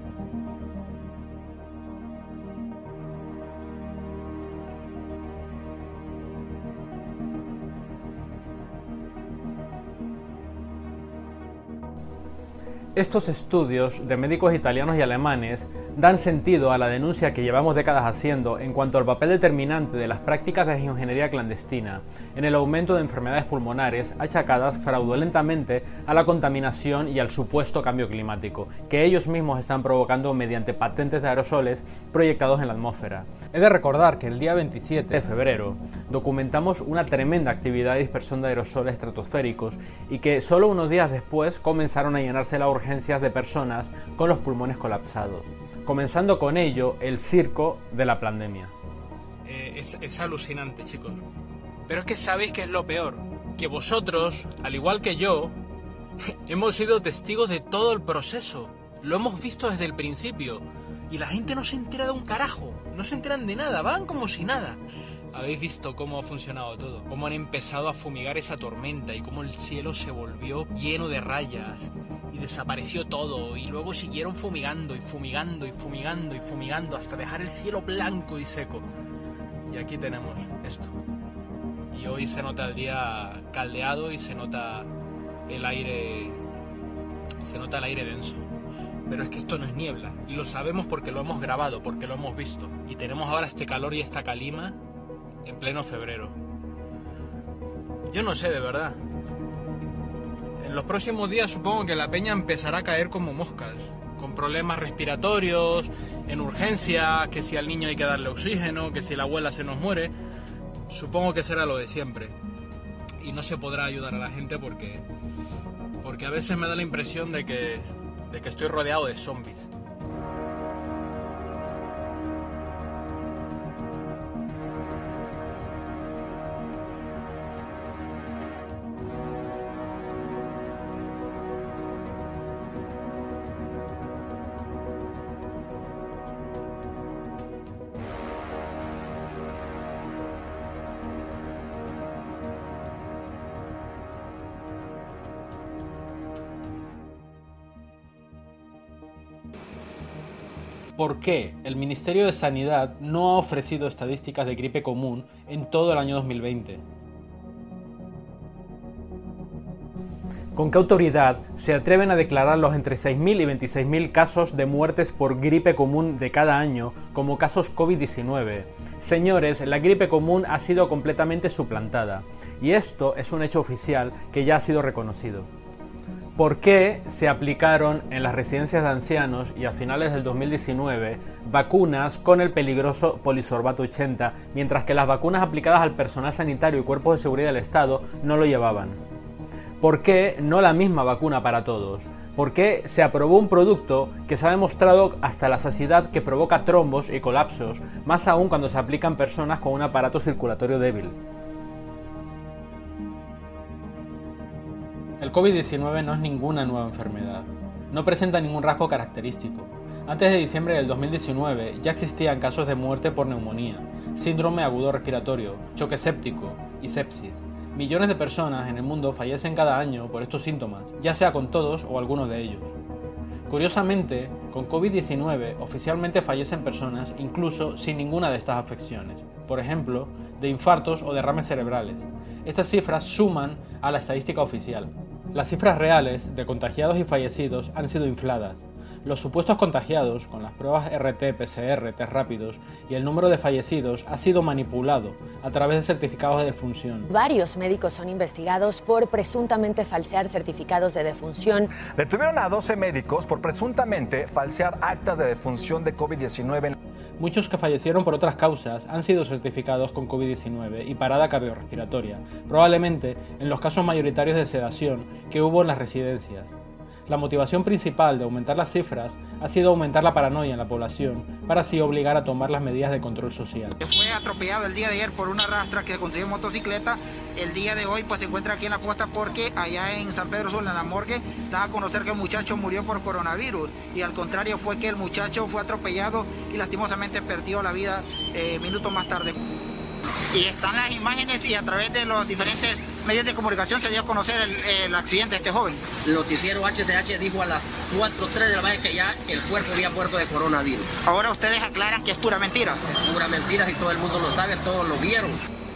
Estos estudios de médicos italianos y alemanes dan sentido a la denuncia que llevamos décadas haciendo en cuanto al papel determinante de las prácticas de ingeniería clandestina en el aumento de enfermedades pulmonares achacadas fraudulentamente a la contaminación y al supuesto cambio climático, que ellos mismos están provocando mediante patentes de aerosoles proyectados en la atmósfera. He de recordar que el día veintisiete de febrero documentamos una tremenda actividad de dispersión de aerosoles estratosféricos y que solo unos días después comenzaron a llenarse las urgencias de personas con los pulmones colapsados, comenzando con ello el circo de la pandemia. Eh, es, es alucinante, chicos. Pero es que sabéis que es lo peor, que vosotros, al igual que yo, hemos sido testigos de todo el proceso. Lo hemos visto desde el principio. Y la gente no se entera de un carajo. No se enteran de nada, van como si nada. Habéis visto cómo ha funcionado todo, cómo han empezado a fumigar esa tormenta y cómo el cielo se volvió lleno de rayas y desapareció todo, y luego siguieron fumigando y fumigando y fumigando y fumigando hasta dejar el cielo blanco y seco. Y aquí tenemos esto. Y hoy se nota el día caldeado y se nota el aire, se nota el aire denso. Pero es que esto no es niebla, y lo sabemos porque lo hemos grabado, porque lo hemos visto. Y tenemos ahora este calor y esta calima en pleno febrero. Yo no sé, de verdad. En los próximos días supongo que la peña empezará a caer como moscas, con problemas respiratorios, en urgencia, que si al niño hay que darle oxígeno, que si la abuela se nos muere. Supongo que será lo de siempre. Y no se podrá ayudar a la gente porque, porque a veces me da la impresión de que, de que estoy rodeado de zombies. ¿Por qué el Ministerio de Sanidad no ha ofrecido estadísticas de gripe común en todo el año dos mil veinte? ¿Con qué autoridad se atreven a declarar los entre seis mil y veintiséis mil casos de muertes por gripe común de cada año como casos COVID diecinueve? Señores, la gripe común ha sido completamente suplantada, y esto es un hecho oficial que ya ha sido reconocido. ¿Por qué se aplicaron en las residencias de ancianos y a finales del dos mil diecinueve vacunas con el peligroso polisorbato ochenta, mientras que las vacunas aplicadas al personal sanitario y cuerpos de seguridad del Estado no lo llevaban? ¿Por qué no la misma vacuna para todos? ¿Por qué se aprobó un producto que se ha demostrado hasta la saciedad que provoca trombos y colapsos, más aún cuando se aplica en personas con un aparato circulatorio débil? El COVID diecinueve no es ninguna nueva enfermedad, no presenta ningún rasgo característico. Antes de diciembre del dos mil diecinueve ya existían casos de muerte por neumonía, síndrome agudo respiratorio, choque séptico y sepsis. Millones de personas en el mundo fallecen cada año por estos síntomas, ya sea con todos o algunos de ellos. Curiosamente, con COVID diecinueve oficialmente fallecen personas incluso sin ninguna de estas afecciones, por ejemplo, de infartos o derrames cerebrales. Estas cifras suman a la estadística oficial. Las cifras reales de contagiados y fallecidos han sido infladas. Los supuestos contagiados, con las pruebas R T P C R, test rápidos, y el número de fallecidos ha sido manipulado a través de certificados de defunción. Varios médicos son investigados por presuntamente falsear certificados de defunción. Detuvieron a doce médicos por presuntamente falsear actas de defunción de COVID diecinueve. Muchos que fallecieron por otras causas han sido certificados con COVID diecinueve y parada cardiorrespiratoria, probablemente en los casos mayoritarios de sedación que hubo en las residencias. La motivación principal de aumentar las cifras ha sido aumentar la paranoia en la población para así obligar a tomar las medidas de control social. Fue atropellado el día de ayer por una rastra que condujo motocicleta. El día de hoy pues se encuentra aquí en la posta porque allá en San Pedro Sula, en la morgue, da a conocer que el muchacho murió por coronavirus y al contrario fue que el muchacho fue atropellado y lastimosamente perdió la vida eh, minutos más tarde. Y están las imágenes y a través de los diferentes medios de comunicación se dio a conocer el, el accidente de este joven. El noticiero H C H dijo a las cuatro o tres de la mañana que ya el cuerpo había muerto de coronavirus. Ahora ustedes aclaran que es pura mentira. Es pura mentira y todo el mundo lo sabe, todos lo vieron.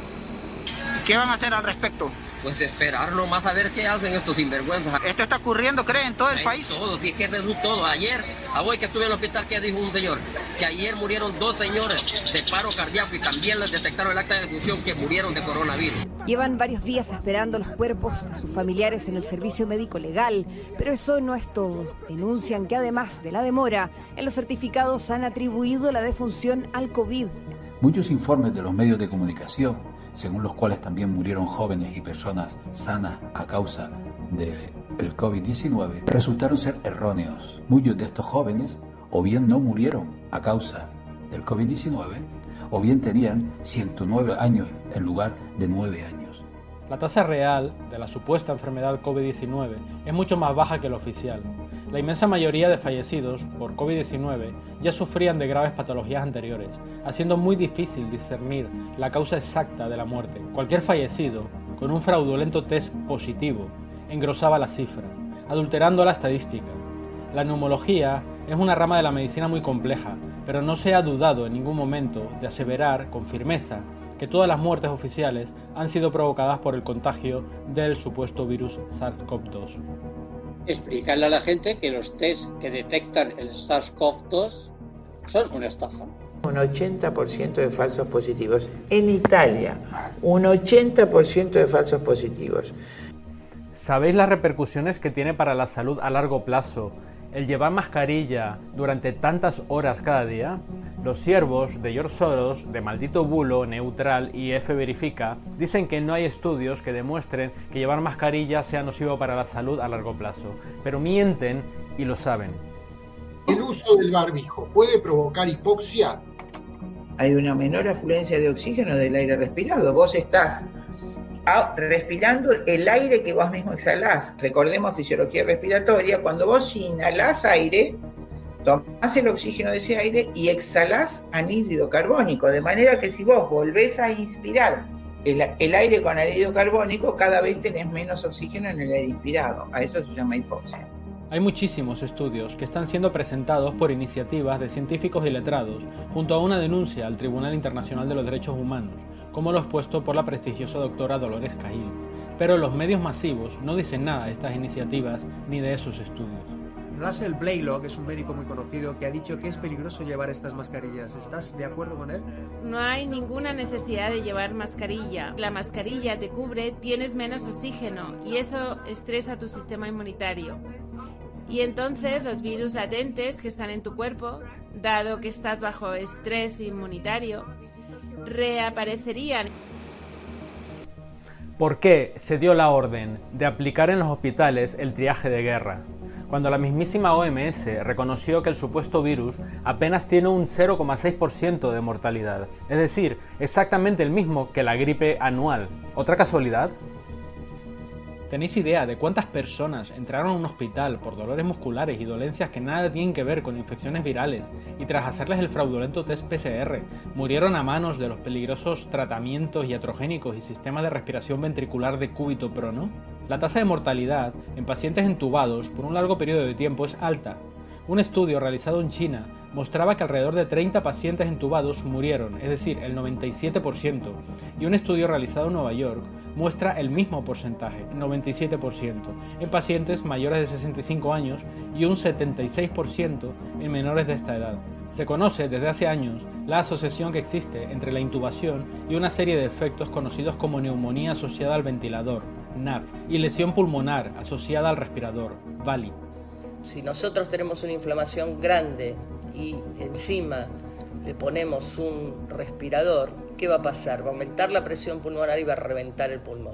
¿Qué van a hacer al respecto? Pues esperar nomás a ver qué hacen estos sinvergüenzas. ¿Esto está ocurriendo, cree, en todo el en país? Todo, sí, que ese es todo. Ayer, a hoy que estuve en el hospital, ¿qué dijo un señor? Que ayer murieron dos señores de paro cardíaco y también les detectaron el acta de defunción que murieron de coronavirus. Llevan varios días esperando los cuerpos de sus familiares en el servicio médico legal, pero eso no es todo. Denuncian que además de la demora, en los certificados han atribuido la defunción al COVID. Muchos informes de los medios de comunicación, según los cuales también murieron jóvenes y personas sanas a causa del COVID diecinueve, resultaron ser erróneos. Muchos de estos jóvenes o bien no murieron a causa del COVID diecinueve o bien tenían ciento nueve años en lugar de nueve años. La tasa real de la supuesta enfermedad COVID diecinueve es mucho más baja que la oficial. La inmensa mayoría de fallecidos por COVID diecinueve ya sufrían de graves patologías anteriores, haciendo muy difícil discernir la causa exacta de la muerte. Cualquier fallecido con un fraudulento test positivo engrosaba la cifra, adulterando la estadística. La neumología es una rama de la medicina muy compleja, pero no se ha dudado en ningún momento de aseverar con firmeza que todas las muertes oficiales han sido provocadas por el contagio del supuesto virus SARS-CoV dos. Explicarle a la gente que los test que detectan el SARS-CoV dos son una estafa. Un ochenta por ciento de falsos positivos. En Italia, un ochenta por ciento de falsos positivos. ¿Sabéis las repercusiones que tiene para la salud a largo plazo el llevar mascarilla durante tantas horas cada día? Los siervos de George Soros, de Maldito Bulo, Neutral y F Verifica dicen que no hay estudios que demuestren que llevar mascarilla sea nocivo para la salud a largo plazo, pero mienten y lo saben. ¿El uso del barbijo puede provocar hipoxia? Hay una menor afluencia de oxígeno del aire respirado. Vos estás respirando el aire que vos mismo exhalás. Recordemos fisiología respiratoria. Cuando vos inhalás aire, tomás el oxígeno de ese aire y exhalás anhídrido carbónico. De manera que si vos volvés a inspirar el, el aire con anhídrido carbónico, cada vez tenés menos oxígeno en el aire inspirado. A eso se llama hipoxia. Hay muchísimos estudios que están siendo presentados por iniciativas de científicos y letrados, junto a una denuncia al Tribunal Internacional de los Derechos Humanos, como lo expuesto por la prestigiosa doctora Dolores Cahill. Pero los medios masivos no dicen nada de estas iniciativas ni de esos estudios. Russell Blaylock es un médico muy conocido que ha dicho que es peligroso llevar estas mascarillas. ¿Estás de acuerdo con él? No hay ninguna necesidad de llevar mascarilla. La mascarilla te cubre, tienes menos oxígeno y eso estresa tu sistema inmunitario. Y entonces los virus latentes que están en tu cuerpo, dado que estás bajo estrés inmunitario, reaparecerían. ¿Por qué se dio la orden de aplicar en los hospitales el triaje de guerra, cuando la mismísima O M S reconoció que el supuesto virus apenas tiene un cero coma seis por ciento de mortalidad? Es decir, exactamente el mismo que la gripe anual. ¿Otra casualidad? ¿Tenéis idea de cuántas personas entraron a un hospital por dolores musculares y dolencias que nada tienen que ver con infecciones virales y tras hacerles el fraudulento test P C R murieron a manos de los peligrosos tratamientos iatrogénicos y sistemas de respiración ventricular de cúbito prono? La tasa de mortalidad en pacientes entubados por un largo periodo de tiempo es alta. Un estudio realizado en China mostraba que alrededor de treinta pacientes entubados murieron, es decir, el noventa y siete por ciento, y un estudio realizado en Nueva York muestra el mismo porcentaje, el noventa y siete por ciento, en pacientes mayores de sesenta y cinco años y un setenta y seis por ciento en menores de esta edad. Se conoce desde hace años la asociación que existe entre la intubación y una serie de efectos conocidos como neumonía asociada al ventilador, N A V, y lesión pulmonar asociada al respirador, V A L I. Si nosotros tenemos una inflamación grande y encima le ponemos un respirador, ¿qué va a pasar? Va a aumentar la presión pulmonar y va a reventar el pulmón.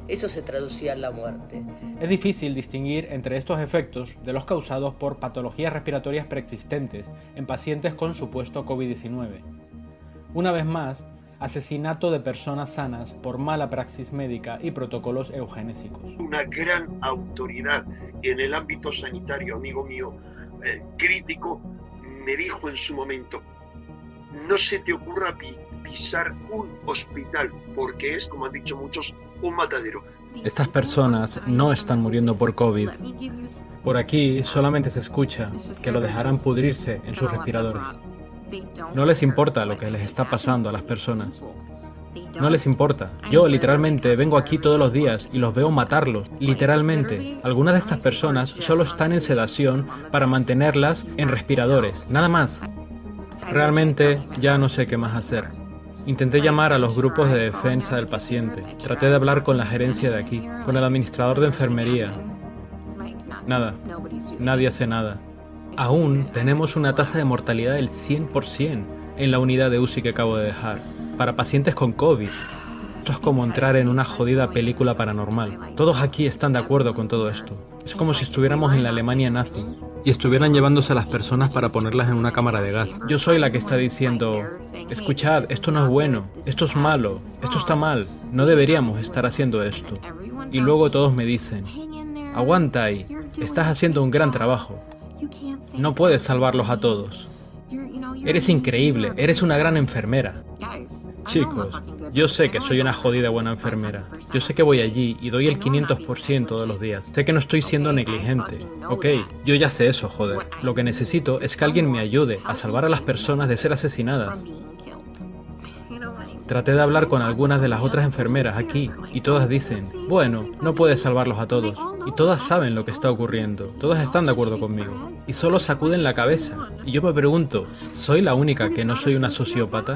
eso se traducía en la muerte. Es difícil distinguir entre estos efectos de los causados por patologías respiratorias preexistentes en pacientes con supuesto COVID diecinueve. Una vez más, asesinato de personas sanas por mala praxis médica y protocolos eugenésicos. Una gran autoridad en el ámbito sanitario, amigo mío, eh, crítico, me dijo en su momento: no se te ocurra pisar un hospital, porque es, como han dicho muchos, un matadero. Estas personas no están muriendo por COVID. Por aquí solamente se escucha que lo dejarán pudrirse en sus respiradores. No les importa lo que les está pasando a las personas. No les importa. Yo literalmente vengo aquí todos los días y los veo matarlos. Literalmente. Algunas de estas personas solo están en sedación para mantenerlas en respiradores. Nada más. Realmente ya no sé qué más hacer. Intenté llamar a los grupos de defensa del paciente. Traté de hablar con la gerencia de aquí, con el administrador de enfermería. Nada. Nadie hace nada. Aún tenemos una tasa de mortalidad del cien por ciento en la unidad de U C I que acabo de dejar, para pacientes con COVID. Esto es como entrar en una jodida película paranormal. Todos aquí están de acuerdo con todo esto. Es como si estuviéramos en la Alemania nazi y estuvieran llevándose a las personas para ponerlas en una cámara de gas. Yo soy la que está diciendo: escuchad, esto no es bueno, esto es malo, esto está mal, no deberíamos estar haciendo esto. Y luego todos me dicen: aguanta ahí, estás haciendo un gran trabajo. No puedes salvarlos a todos. Eres increíble, eres una gran enfermera. Chicos, yo sé que soy una jodida buena enfermera. Yo sé que voy allí y doy el quinientos por ciento todos los días. Sé que no estoy siendo negligente. Ok, yo ya sé eso, joder. Lo que necesito es que alguien me ayude a salvar a las personas de ser asesinadas. Traté de hablar con algunas de las otras enfermeras aquí y todas dicen: bueno, no puedes salvarlos a todos. Y todas saben lo que está ocurriendo. Todas están de acuerdo conmigo. Y solo sacuden la cabeza. Y yo me pregunto: ¿soy la única que no soy una sociópata?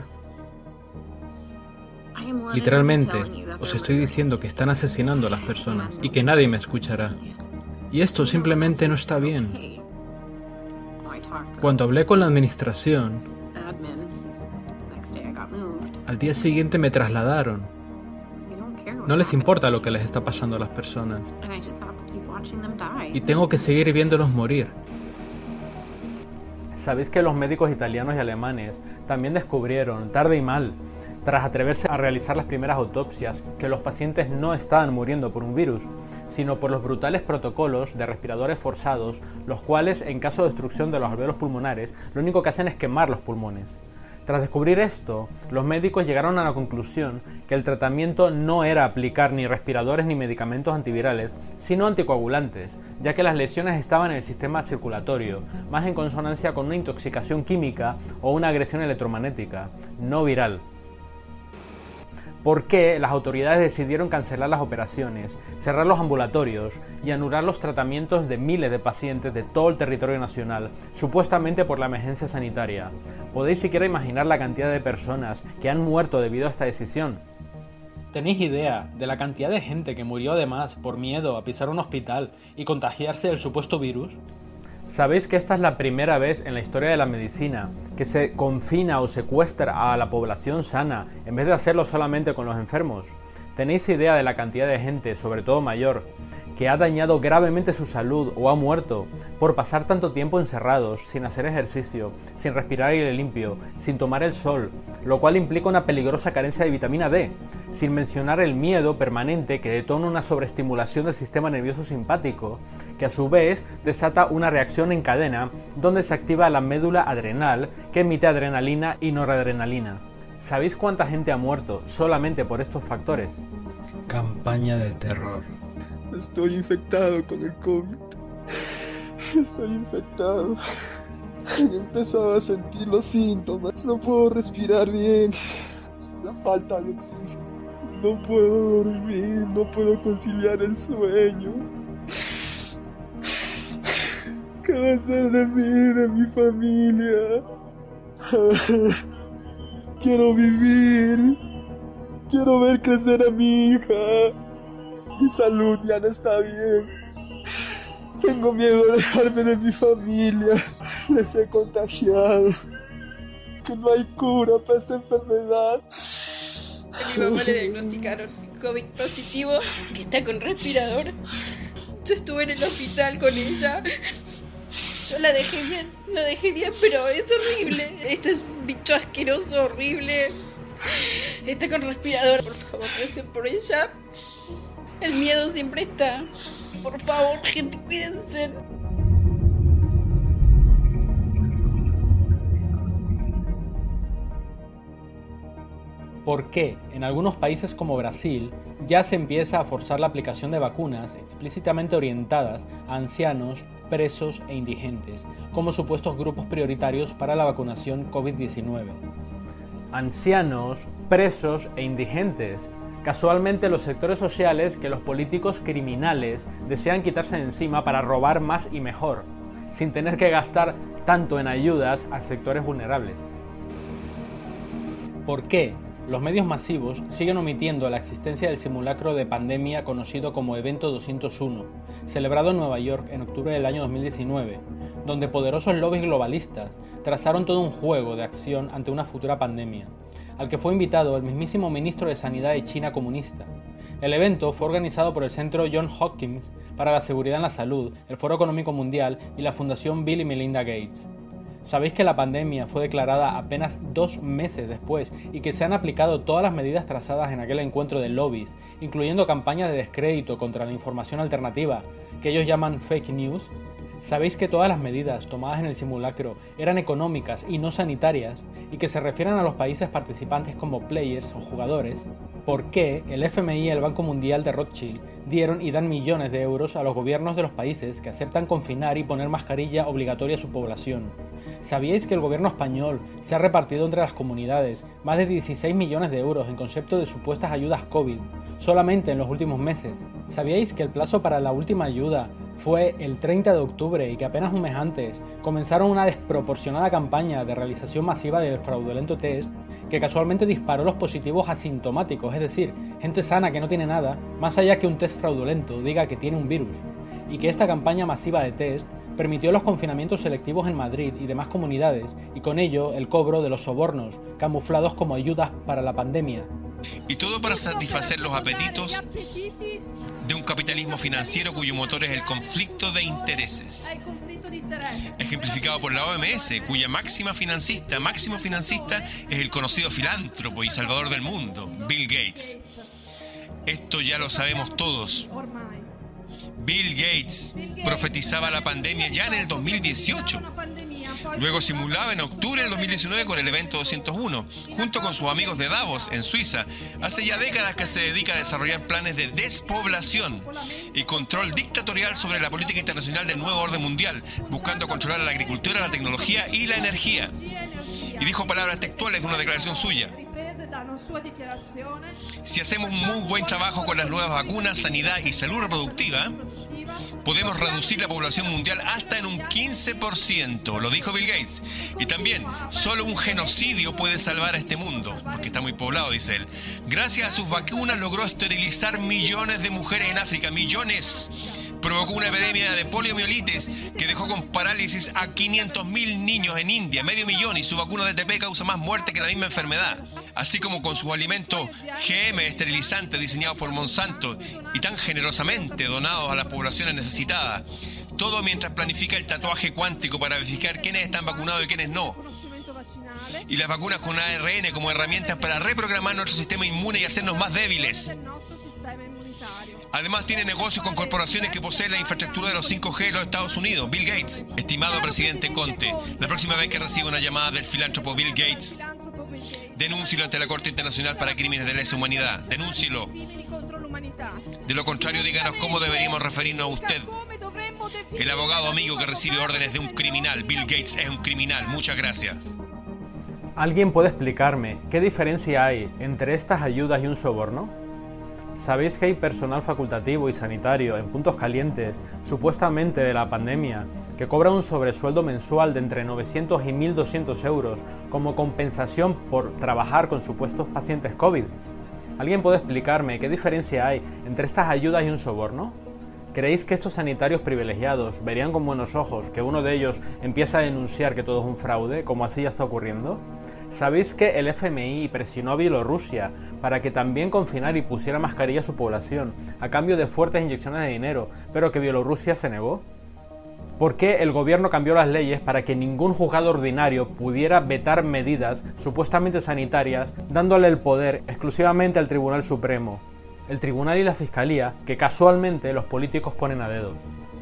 Literalmente, os estoy diciendo que están asesinando a las personas y que nadie me escuchará. Y esto simplemente no está bien. Cuando hablé con la administración, al día siguiente me trasladaron. No les importa lo que les está pasando a las personas. Y tengo que seguir viéndolos morir. ¿Sabéis que los médicos italianos y alemanes también descubrieron, tarde y mal, tras atreverse a realizar las primeras autopsias, que los pacientes no estaban muriendo por un virus, sino por los brutales protocolos de respiradores forzados, los cuales, en caso de obstrucción de los alveolos pulmonares, lo único que hacen es quemar los pulmones? Tras descubrir esto, los médicos llegaron a la conclusión que el tratamiento no era aplicar ni respiradores ni medicamentos antivirales, sino anticoagulantes, ya que las lesiones estaban en el sistema circulatorio, más en consonancia con una intoxicación química o una agresión electromagnética, no viral. ¿Por qué las autoridades decidieron cancelar las operaciones, cerrar los ambulatorios y anular los tratamientos de miles de pacientes de todo el territorio nacional, supuestamente por la emergencia sanitaria? ¿Podéis siquiera imaginar la cantidad de personas que han muerto debido a esta decisión? ¿Tenéis idea de la cantidad de gente que murió además por miedo a pisar un hospital y contagiarse del supuesto virus? ¿Sabéis que esta es la primera vez en la historia de la medicina que se confina o secuestra a la población sana en vez de hacerlo solamente con los enfermos? ¿Tenéis idea de la cantidad de gente, sobre todo mayor, que ha dañado gravemente su salud o ha muerto por pasar tanto tiempo encerrados, sin hacer ejercicio, sin respirar aire limpio, sin tomar el sol, lo cual implica una peligrosa carencia de vitamina D, sin mencionar el miedo permanente que detona una sobreestimulación del sistema nervioso simpático, que a su vez desata una reacción en cadena donde se activa la médula adrenal que emite adrenalina y noradrenalina? ¿Sabéis cuánta gente ha muerto solamente por estos factores? Campaña de terror. Estoy infectado con el COVID. Estoy infectado. He empezado a sentir los síntomas. No puedo respirar bien. La falta de oxígeno. No puedo dormir. No puedo conciliar el sueño. ¿Qué va a ser de mí, de mi familia? Quiero vivir. Quiero ver crecer a mi hija. Mi salud ya no está bien. Tengo miedo de dejarme de mi familia. Les he contagiado. Que no hay cura para esta enfermedad. A mi mamá le diagnosticaron COVID positivo que está con respirador. Yo estuve en el hospital con ella. Yo la dejé bien, la dejé bien, pero es horrible. Esto es un bicho asqueroso, horrible. Está con respirador. Por favor, recen por ella. El miedo siempre está. Por favor, gente, cuídense. ¿Por qué en algunos países como Brasil ya se empieza a forzar la aplicación de vacunas explícitamente orientadas a ancianos, presos e indigentes, como supuestos grupos prioritarios para la vacunación COVID diecinueve? Ancianos, presos e indigentes. Casualmente los sectores sociales que los políticos criminales desean quitarse de encima para robar más y mejor, sin tener que gastar tanto en ayudas a sectores vulnerables. ¿Por qué los medios masivos siguen omitiendo la existencia del simulacro de pandemia conocido como Evento doscientos uno, celebrado en Nueva York en octubre del año dos mil diecinueve, donde poderosos lobbies globalistas trazaron todo un juego de acción ante una futura pandemia, al que fue invitado el mismísimo ministro de Sanidad de China comunista? El evento fue organizado por el Centro Johns Hopkins para la Seguridad en la Salud, el Foro Económico Mundial y la Fundación Bill y Melinda Gates. ¿Sabéis que la pandemia fue declarada apenas dos meses después y que se han aplicado todas las medidas trazadas en aquel encuentro de lobbies, incluyendo campañas de descrédito contra la información alternativa, que ellos llaman fake news? ¿Sabéis que todas las medidas tomadas en el simulacro eran económicas y no sanitarias y que se refieren a los países participantes como players o jugadores? ¿Por qué el F M I y el Banco Mundial de Rothschild dieron y dan millones de euros a los gobiernos de los países que aceptan confinar y poner mascarilla obligatoria a su población? ¿Sabíais que el gobierno español se ha repartido entre las comunidades más de dieciséis millones de euros en concepto de supuestas ayudas COVID solamente en los últimos meses? ¿Sabíais que el plazo para la última ayuda fue el treinta de octubre y que apenas un mes antes comenzaron una desproporcionada campaña de realización masiva del fraudulento test que casualmente disparó los positivos asintomáticos, es decir, gente sana que no tiene nada, más allá que un test fraudulento diga que tiene un virus, y que esta campaña masiva de test permitió los confinamientos selectivos en Madrid y demás comunidades, y con ello el cobro de los sobornos, camuflados como ayudas para la pandemia? Y todo para satisfacer los apetitos de un capitalismo financiero cuyo motor es el conflicto de intereses, ejemplificado por la O M S, cuya máxima financista, máximo financista es el conocido filántropo y salvador del mundo, Bill Gates. Esto ya lo sabemos todos. Bill Gates profetizaba la pandemia ya en el dos mil dieciocho. Luego simulaba en octubre del dos mil diecinueve con el Evento doscientos uno, junto con sus amigos de Davos, en Suiza. Hace ya décadas que se dedica a desarrollar planes de despoblación y control dictatorial sobre la política internacional del nuevo orden mundial, buscando controlar a la agricultura, la tecnología y la energía. Y dijo palabras textuales de una declaración suya: si hacemos un muy buen trabajo con las nuevas vacunas, sanidad y salud reproductiva, podemos reducir la población mundial hasta en un quince por ciento, lo dijo Bill Gates. Y también, solo un genocidio puede salvar a este mundo, porque está muy poblado, dice él. Gracias a sus vacunas logró esterilizar millones de mujeres en África, millones. Provocó una epidemia de poliomielitis que dejó con parálisis a quinientos mil niños en India, medio millón, y su vacuna de T P causa más muerte que la misma enfermedad. Así como con sus alimentos G M esterilizantes diseñados por Monsanto y tan generosamente donados a las poblaciones necesitadas. Todo mientras planifica el tatuaje cuántico para verificar quiénes están vacunados y quiénes no. Y las vacunas con A R N como herramientas para reprogramar nuestro sistema inmune y hacernos más débiles. Además tiene negocios con corporaciones que poseen la infraestructura de los cinco G de los Estados Unidos. Bill Gates, estimado presidente Conte, la próxima vez que reciba una llamada del filántropo Bill Gates, denúncielo ante la Corte Internacional para Crímenes de Lesa Humanidad. Denúncielo. De lo contrario, díganos cómo deberíamos referirnos a usted. El abogado amigo que recibe órdenes de un criminal. Bill Gates es un criminal. Muchas gracias. ¿Alguien puede explicarme qué diferencia hay entre estas ayudas y un soborno? ¿Sabéis que hay personal facultativo y sanitario en puntos calientes, supuestamente de la pandemia, que cobra un sobresueldo mensual de entre novecientos y mil doscientos euros como compensación por trabajar con supuestos pacientes COVID? ¿Alguien puede explicarme qué diferencia hay entre estas ayudas y un soborno? ¿Creéis que estos sanitarios privilegiados verían con buenos ojos que uno de ellos empieza a denunciar que todo es un fraude, como así ya está ocurriendo? ¿Sabéis que el F M I presionó a Bielorrusia para que también confinara y pusiera mascarilla a su población, a cambio de fuertes inyecciones de dinero, pero que Bielorrusia se negó? ¿Por qué el gobierno cambió las leyes para que ningún juzgado ordinario pudiera vetar medidas supuestamente sanitarias, dándole el poder exclusivamente al Tribunal Supremo? El Tribunal y la Fiscalía, que casualmente los políticos ponen a dedo.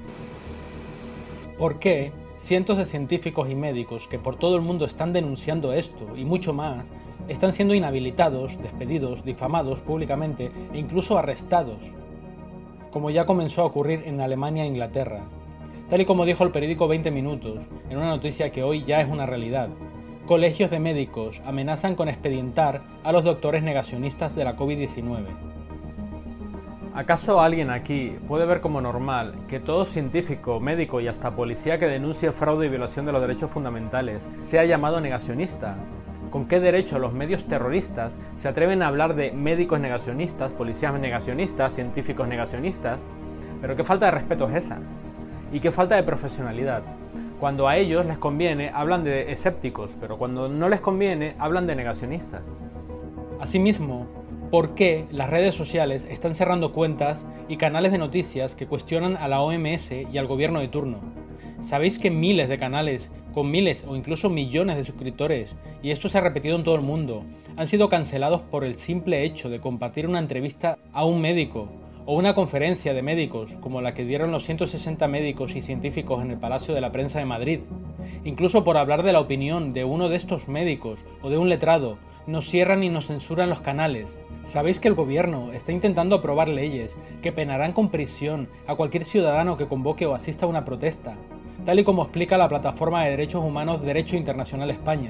¿Por qué cientos de científicos y médicos que por todo el mundo están denunciando esto y mucho más, están siendo inhabilitados, despedidos, difamados públicamente e incluso arrestados? Como ya comenzó a ocurrir en Alemania e Inglaterra. Tal y como dijo el periódico veinte minutos, en una noticia que hoy ya es una realidad. Colegios de médicos amenazan con expedientar a los doctores negacionistas de la COVID diecinueve. ¿Acaso alguien aquí puede ver como normal que todo científico, médico y hasta policía que denuncie fraude y violación de los derechos fundamentales sea llamado negacionista? ¿Con qué derecho los medios terroristas se atreven a hablar de médicos negacionistas, policías negacionistas, científicos negacionistas? Pero qué falta de respeto es esa. Y qué falta de profesionalidad. Cuando a ellos les conviene hablan de escépticos, pero cuando no les conviene hablan de negacionistas. Asimismo, ¿por qué las redes sociales están cerrando cuentas y canales de noticias que cuestionan a la O M S y al gobierno de turno? ¿Sabéis que miles de canales con miles o incluso millones de suscriptores, y esto se ha repetido en todo el mundo, han sido cancelados por el simple hecho de compartir una entrevista a un médico o una conferencia de médicos como la que dieron los ciento sesenta médicos y científicos en el Palacio de la Prensa de Madrid? Incluso por hablar de la opinión de uno de estos médicos o de un letrado, nos cierran y nos censuran los canales. ¿Sabéis que el gobierno está intentando aprobar leyes que penarán con prisión a cualquier ciudadano que convoque o asista a una protesta, tal y como explica la plataforma de derechos humanos Derecho Internacional España?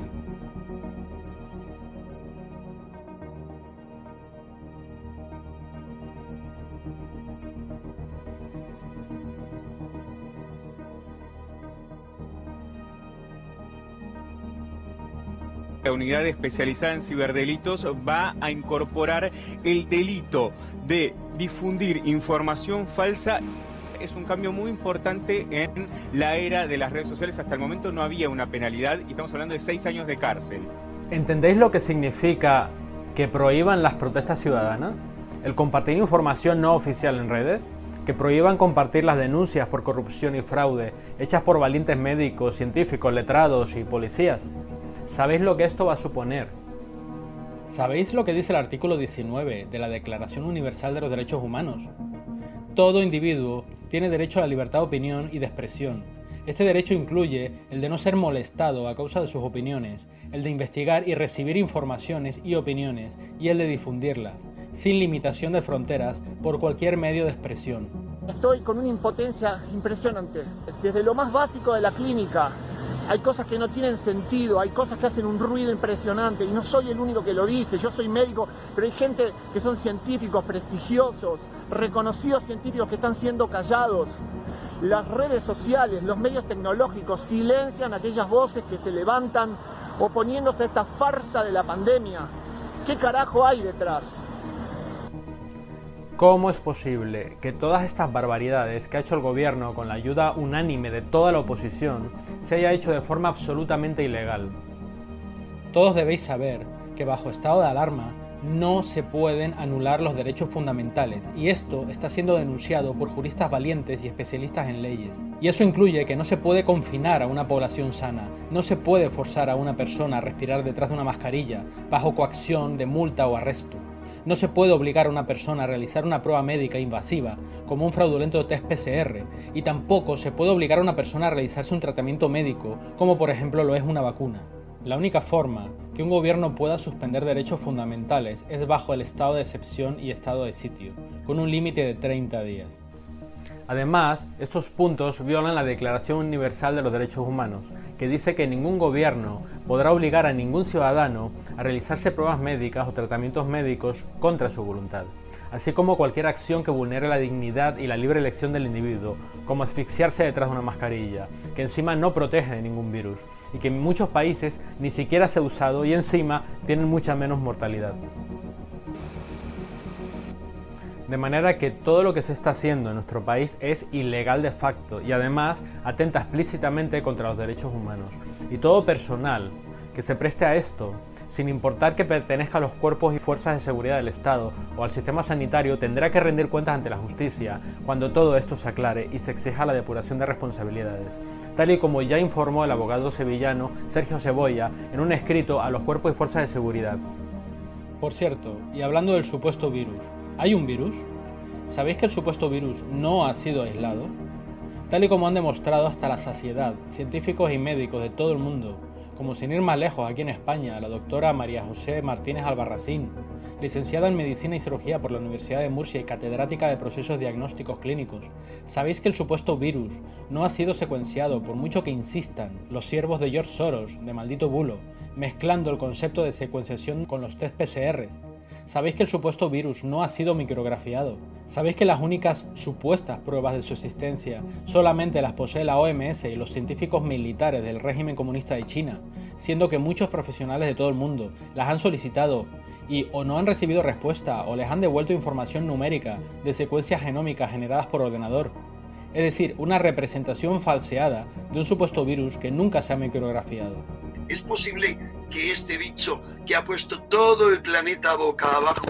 La unidad especializada en ciberdelitos va a incorporar el delito de difundir información falsa. Es un cambio muy importante en la era de las redes sociales. Hasta el momento no había una penalidad y estamos hablando de seis años de cárcel. ¿Entendéis lo que significa que prohíban las protestas ciudadanas? ¿El compartir información no oficial en redes? ¿Que prohíban compartir las denuncias por corrupción y fraude hechas por valientes médicos, científicos, letrados y policías? ¿Sabéis lo que esto va a suponer? ¿Sabéis lo que dice el artículo diecinueve de la Declaración Universal de los Derechos Humanos? Todo individuo tiene derecho a la libertad de opinión y de expresión. Este derecho incluye el de no ser molestado a causa de sus opiniones, el de investigar y recibir informaciones y opiniones, y el de difundirlas, sin limitación de fronteras, por cualquier medio de expresión. Estoy con una impotencia impresionante. Desde lo más básico de la clínica, hay cosas que no tienen sentido, hay cosas que hacen un ruido impresionante, y no soy el único que lo dice, yo soy médico, pero hay gente que son científicos prestigiosos, reconocidos científicos que están siendo callados. Las redes sociales, los medios tecnológicos silencian aquellas voces que se levantan oponiéndose a esta farsa de la pandemia. ¿Qué carajo hay detrás? ¿Cómo es posible que todas estas barbaridades que ha hecho el gobierno con la ayuda unánime de toda la oposición se haya hecho de forma absolutamente ilegal? Todos debéis saber que bajo estado de alarma no se pueden anular los derechos fundamentales, y esto está siendo denunciado por juristas valientes y especialistas en leyes. Y eso incluye que no se puede confinar a una población sana, no se puede forzar a una persona a respirar detrás de una mascarilla bajo coacción de multa o arresto. No se puede obligar a una persona a realizar una prueba médica invasiva, como un fraudulento test P C R, y tampoco se puede obligar a una persona a realizarse un tratamiento médico, como por ejemplo lo es una vacuna. La única forma que un gobierno pueda suspender derechos fundamentales es bajo el estado de excepción y estado de sitio, con un límite de treinta días. Además, estos puntos violan la Declaración Universal de los Derechos Humanos, que dice que ningún gobierno podrá obligar a ningún ciudadano a realizarse pruebas médicas o tratamientos médicos contra su voluntad, así como cualquier acción que vulnere la dignidad y la libre elección del individuo, como asfixiarse detrás de una mascarilla, que encima no protege de ningún virus, y que en muchos países ni siquiera se ha usado y encima tienen mucha menos mortalidad. De manera que todo lo que se está haciendo en nuestro país es ilegal de facto y además atenta explícitamente contra los derechos humanos. Y todo personal que se preste a esto, sin importar que pertenezca a los cuerpos y fuerzas de seguridad del Estado o al sistema sanitario, tendrá que rendir cuentas ante la justicia cuando todo esto se aclare y se exija la depuración de responsabilidades, tal y como ya informó el abogado sevillano Sergio Cebolla en un escrito a los cuerpos y fuerzas de seguridad. Por cierto, y hablando del supuesto virus, ¿hay un virus? ¿Sabéis que el supuesto virus no ha sido aislado? Tal y como han demostrado hasta la saciedad científicos y médicos de todo el mundo, como sin ir más lejos aquí en España, la doctora María José Martínez Albarracín, licenciada en Medicina y Cirugía por la Universidad de Murcia y catedrática de Procesos Diagnósticos Clínicos. ¿Sabéis que el supuesto virus no ha sido secuenciado por mucho que insistan los siervos de George Soros, de maldito bulo, mezclando el concepto de secuenciación con los test P C R? ¿Sabéis que el supuesto virus no ha sido micrografiado? ¿Sabéis que las únicas supuestas pruebas de su existencia solamente las posee la O M S y los científicos militares del régimen comunista de China, siendo que muchos profesionales de todo el mundo las han solicitado y o no han recibido respuesta o les han devuelto información numérica de secuencias genómicas generadas por ordenador? Es decir, una representación falseada de un supuesto virus que nunca se ha micrografiado. ¿Es posible que este bicho que ha puesto todo el planeta boca abajo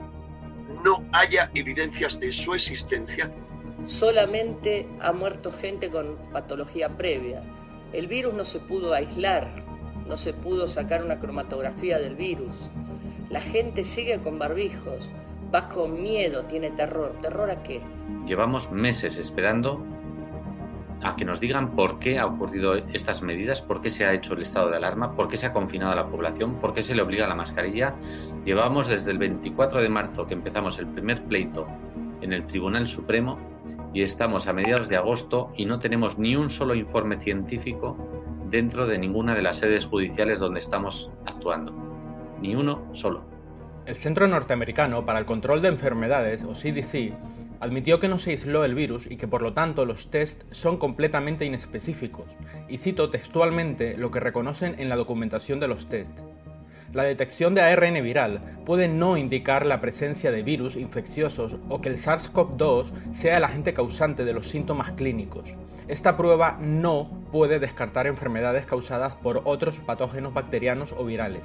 no haya evidencias de su existencia? Solamente ha muerto gente con patología previa. El virus no se pudo aislar, no se pudo sacar una cromatografía del virus. La gente sigue con barbijos, va con miedo, tiene terror. ¿Terror a qué? Llevamos meses esperando a que nos digan por qué ha ocurrido estas medidas, por qué se ha hecho el estado de alarma, por qué se ha confinado a la población, por qué se le obliga a la mascarilla. Llevamos desde el veinticuatro de marzo que empezamos el primer pleito en el Tribunal Supremo y estamos a mediados de agosto y no tenemos ni un solo informe científico dentro de ninguna de las sedes judiciales donde estamos actuando. Ni uno solo. El Centro Norteamericano para el Control de Enfermedades, o C D C, admitió que no se aisló el virus y que por lo tanto los test son completamente inespecíficos, y cito textualmente lo que reconocen en la documentación de los test. La detección de A R N viral puede no indicar la presencia de virus infecciosos o que el SARS CoV dos sea el agente causante de los síntomas clínicos. Esta prueba no puede descartar enfermedades causadas por otros patógenos bacterianos o virales.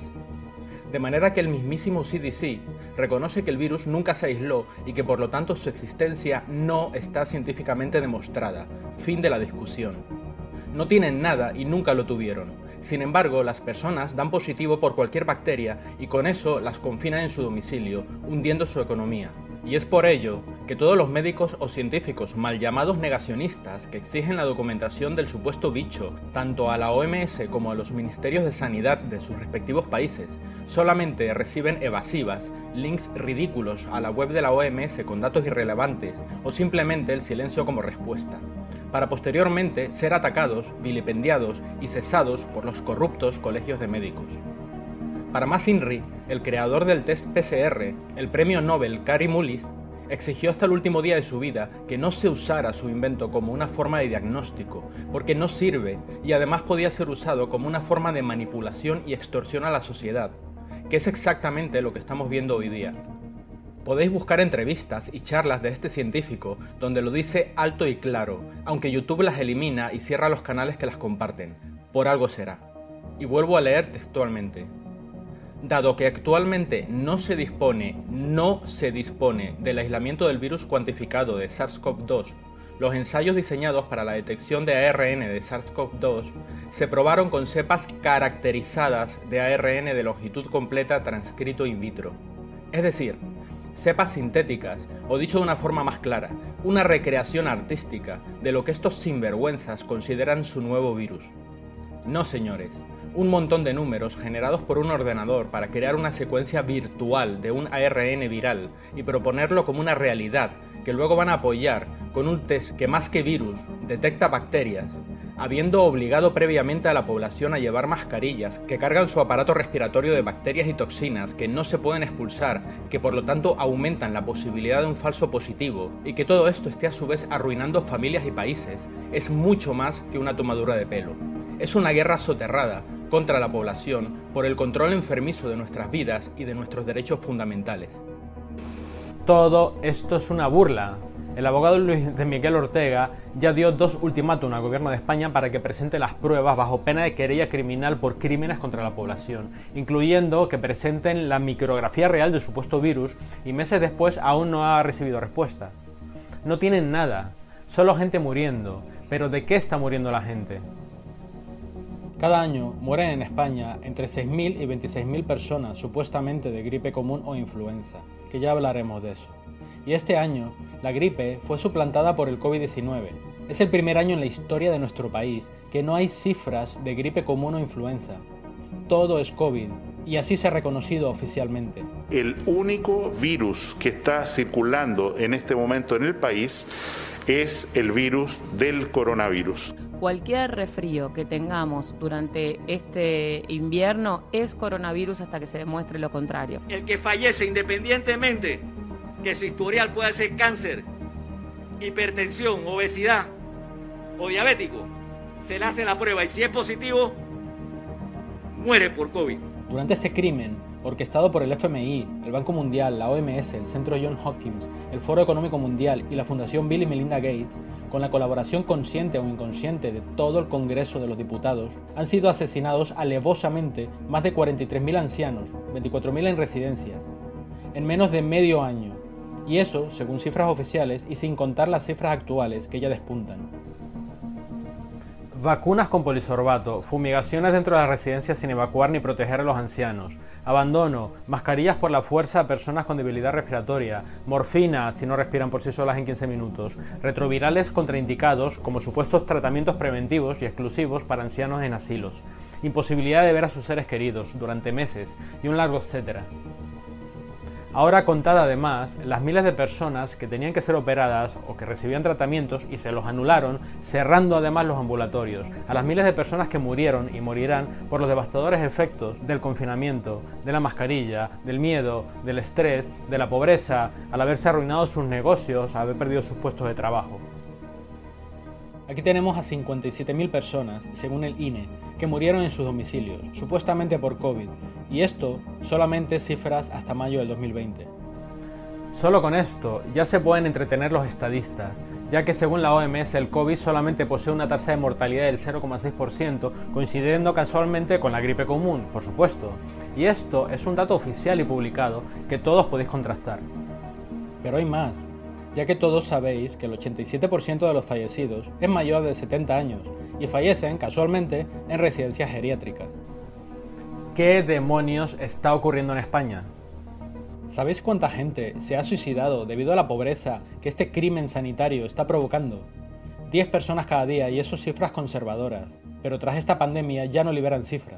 De manera que el mismísimo C D C reconoce que el virus nunca se aisló y que por lo tanto su existencia no está científicamente demostrada. Fin de la discusión. No tienen nada y nunca lo tuvieron. Sin embargo, las personas dan positivo por cualquier bacteria y con eso las confinan en su domicilio, hundiendo su economía. Y es por ello que todos los médicos o científicos mal llamados negacionistas que exigen la documentación del supuesto bicho, tanto a la O M S como a los ministerios de sanidad de sus respectivos países, solamente reciben evasivas, links ridículos a la web de la O M S con datos irrelevantes o simplemente el silencio como respuesta, para posteriormente ser atacados, vilipendiados y cesados por los corruptos colegios de médicos. Para más INRI, el creador del test P C R, el premio Nobel Kary Mullis, exigió hasta el último día de su vida que no se usara su invento como una forma de diagnóstico, porque no sirve y además podía ser usado como una forma de manipulación y extorsión a la sociedad, que es exactamente lo que estamos viendo hoy día. Podéis buscar entrevistas y charlas de este científico donde lo dice alto y claro, aunque YouTube las elimina y cierra los canales que las comparten. Por algo será. Y vuelvo a leer textualmente. Dado que actualmente no se dispone, no se dispone del aislamiento del virus cuantificado de SARS CoV dos, los ensayos diseñados para la detección de A R N de SARS CoV dos se probaron con cepas caracterizadas de A R N de longitud completa transcrito in vitro. Es decir, cepas sintéticas, o dicho de una forma más clara, una recreación artística de lo que estos sinvergüenzas consideran su nuevo virus. No, señores. Un montón de números generados por un ordenador para crear una secuencia virtual de un A R N viral y proponerlo como una realidad que luego van a apoyar con un test que más que virus detecta bacterias, habiendo obligado previamente a la población a llevar mascarillas que cargan su aparato respiratorio de bacterias y toxinas que no se pueden expulsar, que por lo tanto aumentan la posibilidad de un falso positivo, y que todo esto esté a su vez arruinando familias y países, es mucho más que una tomadura de pelo. Es una guerra soterrada contra la población por el control enfermizo de nuestras vidas y de nuestros derechos fundamentales. Todo esto es una burla. El abogado Luis de Miguel Ortega ya dio dos ultimátum al gobierno de España para que presente las pruebas bajo pena de querella criminal por crímenes contra la población, incluyendo que presenten la micrografía real del supuesto virus, y meses después aún no ha recibido respuesta. No tienen nada, solo gente muriendo. ¿Pero de qué está muriendo la gente? Cada año mueren en España entre seis mil y veintiséis mil personas supuestamente de gripe común o influenza, que ya hablaremos de eso. Y este año, la gripe fue suplantada por el COVID diecinueve. Es el primer año en la historia de nuestro país que no hay cifras de gripe común o influenza. Todo es COVID, y así se ha reconocido oficialmente. El único virus que está circulando en este momento en el país es el virus del coronavirus. Cualquier resfrío que tengamos durante este invierno es coronavirus hasta que se demuestre lo contrario. El que fallece, independientemente que su historial pueda ser cáncer, hipertensión, obesidad o diabético, se le hace la prueba y si es positivo, muere por COVID. Durante este crimen, orquestado por el F M I, el Banco Mundial, la O M S, el Centro Johns Hopkins, el Foro Económico Mundial y la Fundación Bill y Melinda Gates, con la colaboración consciente o inconsciente de todo el Congreso de los Diputados, han sido asesinados alevosamente más de cuarenta y tres mil ancianos, veinticuatro mil en residencias, en menos de medio año. Y eso, según cifras oficiales y sin contar las cifras actuales que ya despuntan. Vacunas con polisorbato, fumigaciones dentro de las residencias sin evacuar ni proteger a los ancianos, abandono, mascarillas por la fuerza a personas con debilidad respiratoria, morfina si no respiran por sí solas en quince minutos, retrovirales contraindicados como supuestos tratamientos preventivos y exclusivos para ancianos en asilos, imposibilidad de ver a sus seres queridos durante meses y un largo etcétera. Ahora contada además las miles de personas que tenían que ser operadas o que recibían tratamientos y se los anularon, cerrando además los ambulatorios, a las miles de personas que murieron y morirán por los devastadores efectos del confinamiento, de la mascarilla, del miedo, del estrés, de la pobreza, al haberse arruinado sus negocios, al haber perdido sus puestos de trabajo. Aquí tenemos a cincuenta y siete mil personas, según el I N E, que murieron en sus domicilios, supuestamente por COVID, y esto solamente cifras hasta mayo del dos mil veinte. Solo con esto ya se pueden entretener los estadistas, ya que según la O M S el COVID solamente posee una tasa de mortalidad del cero coma seis por ciento, coincidiendo casualmente con la gripe común, por supuesto. Y esto es un dato oficial y publicado que todos podéis contrastar. Pero hay más, ya que todos sabéis que el ochenta y siete por ciento de los fallecidos es mayor de setenta años y fallecen casualmente en residencias geriátricas. ¿Qué demonios está ocurriendo en España? ¿Sabéis cuánta gente se ha suicidado debido a la pobreza que este crimen sanitario está provocando? diez personas cada día, y eso cifras conservadoras, pero tras esta pandemia ya no liberan cifras.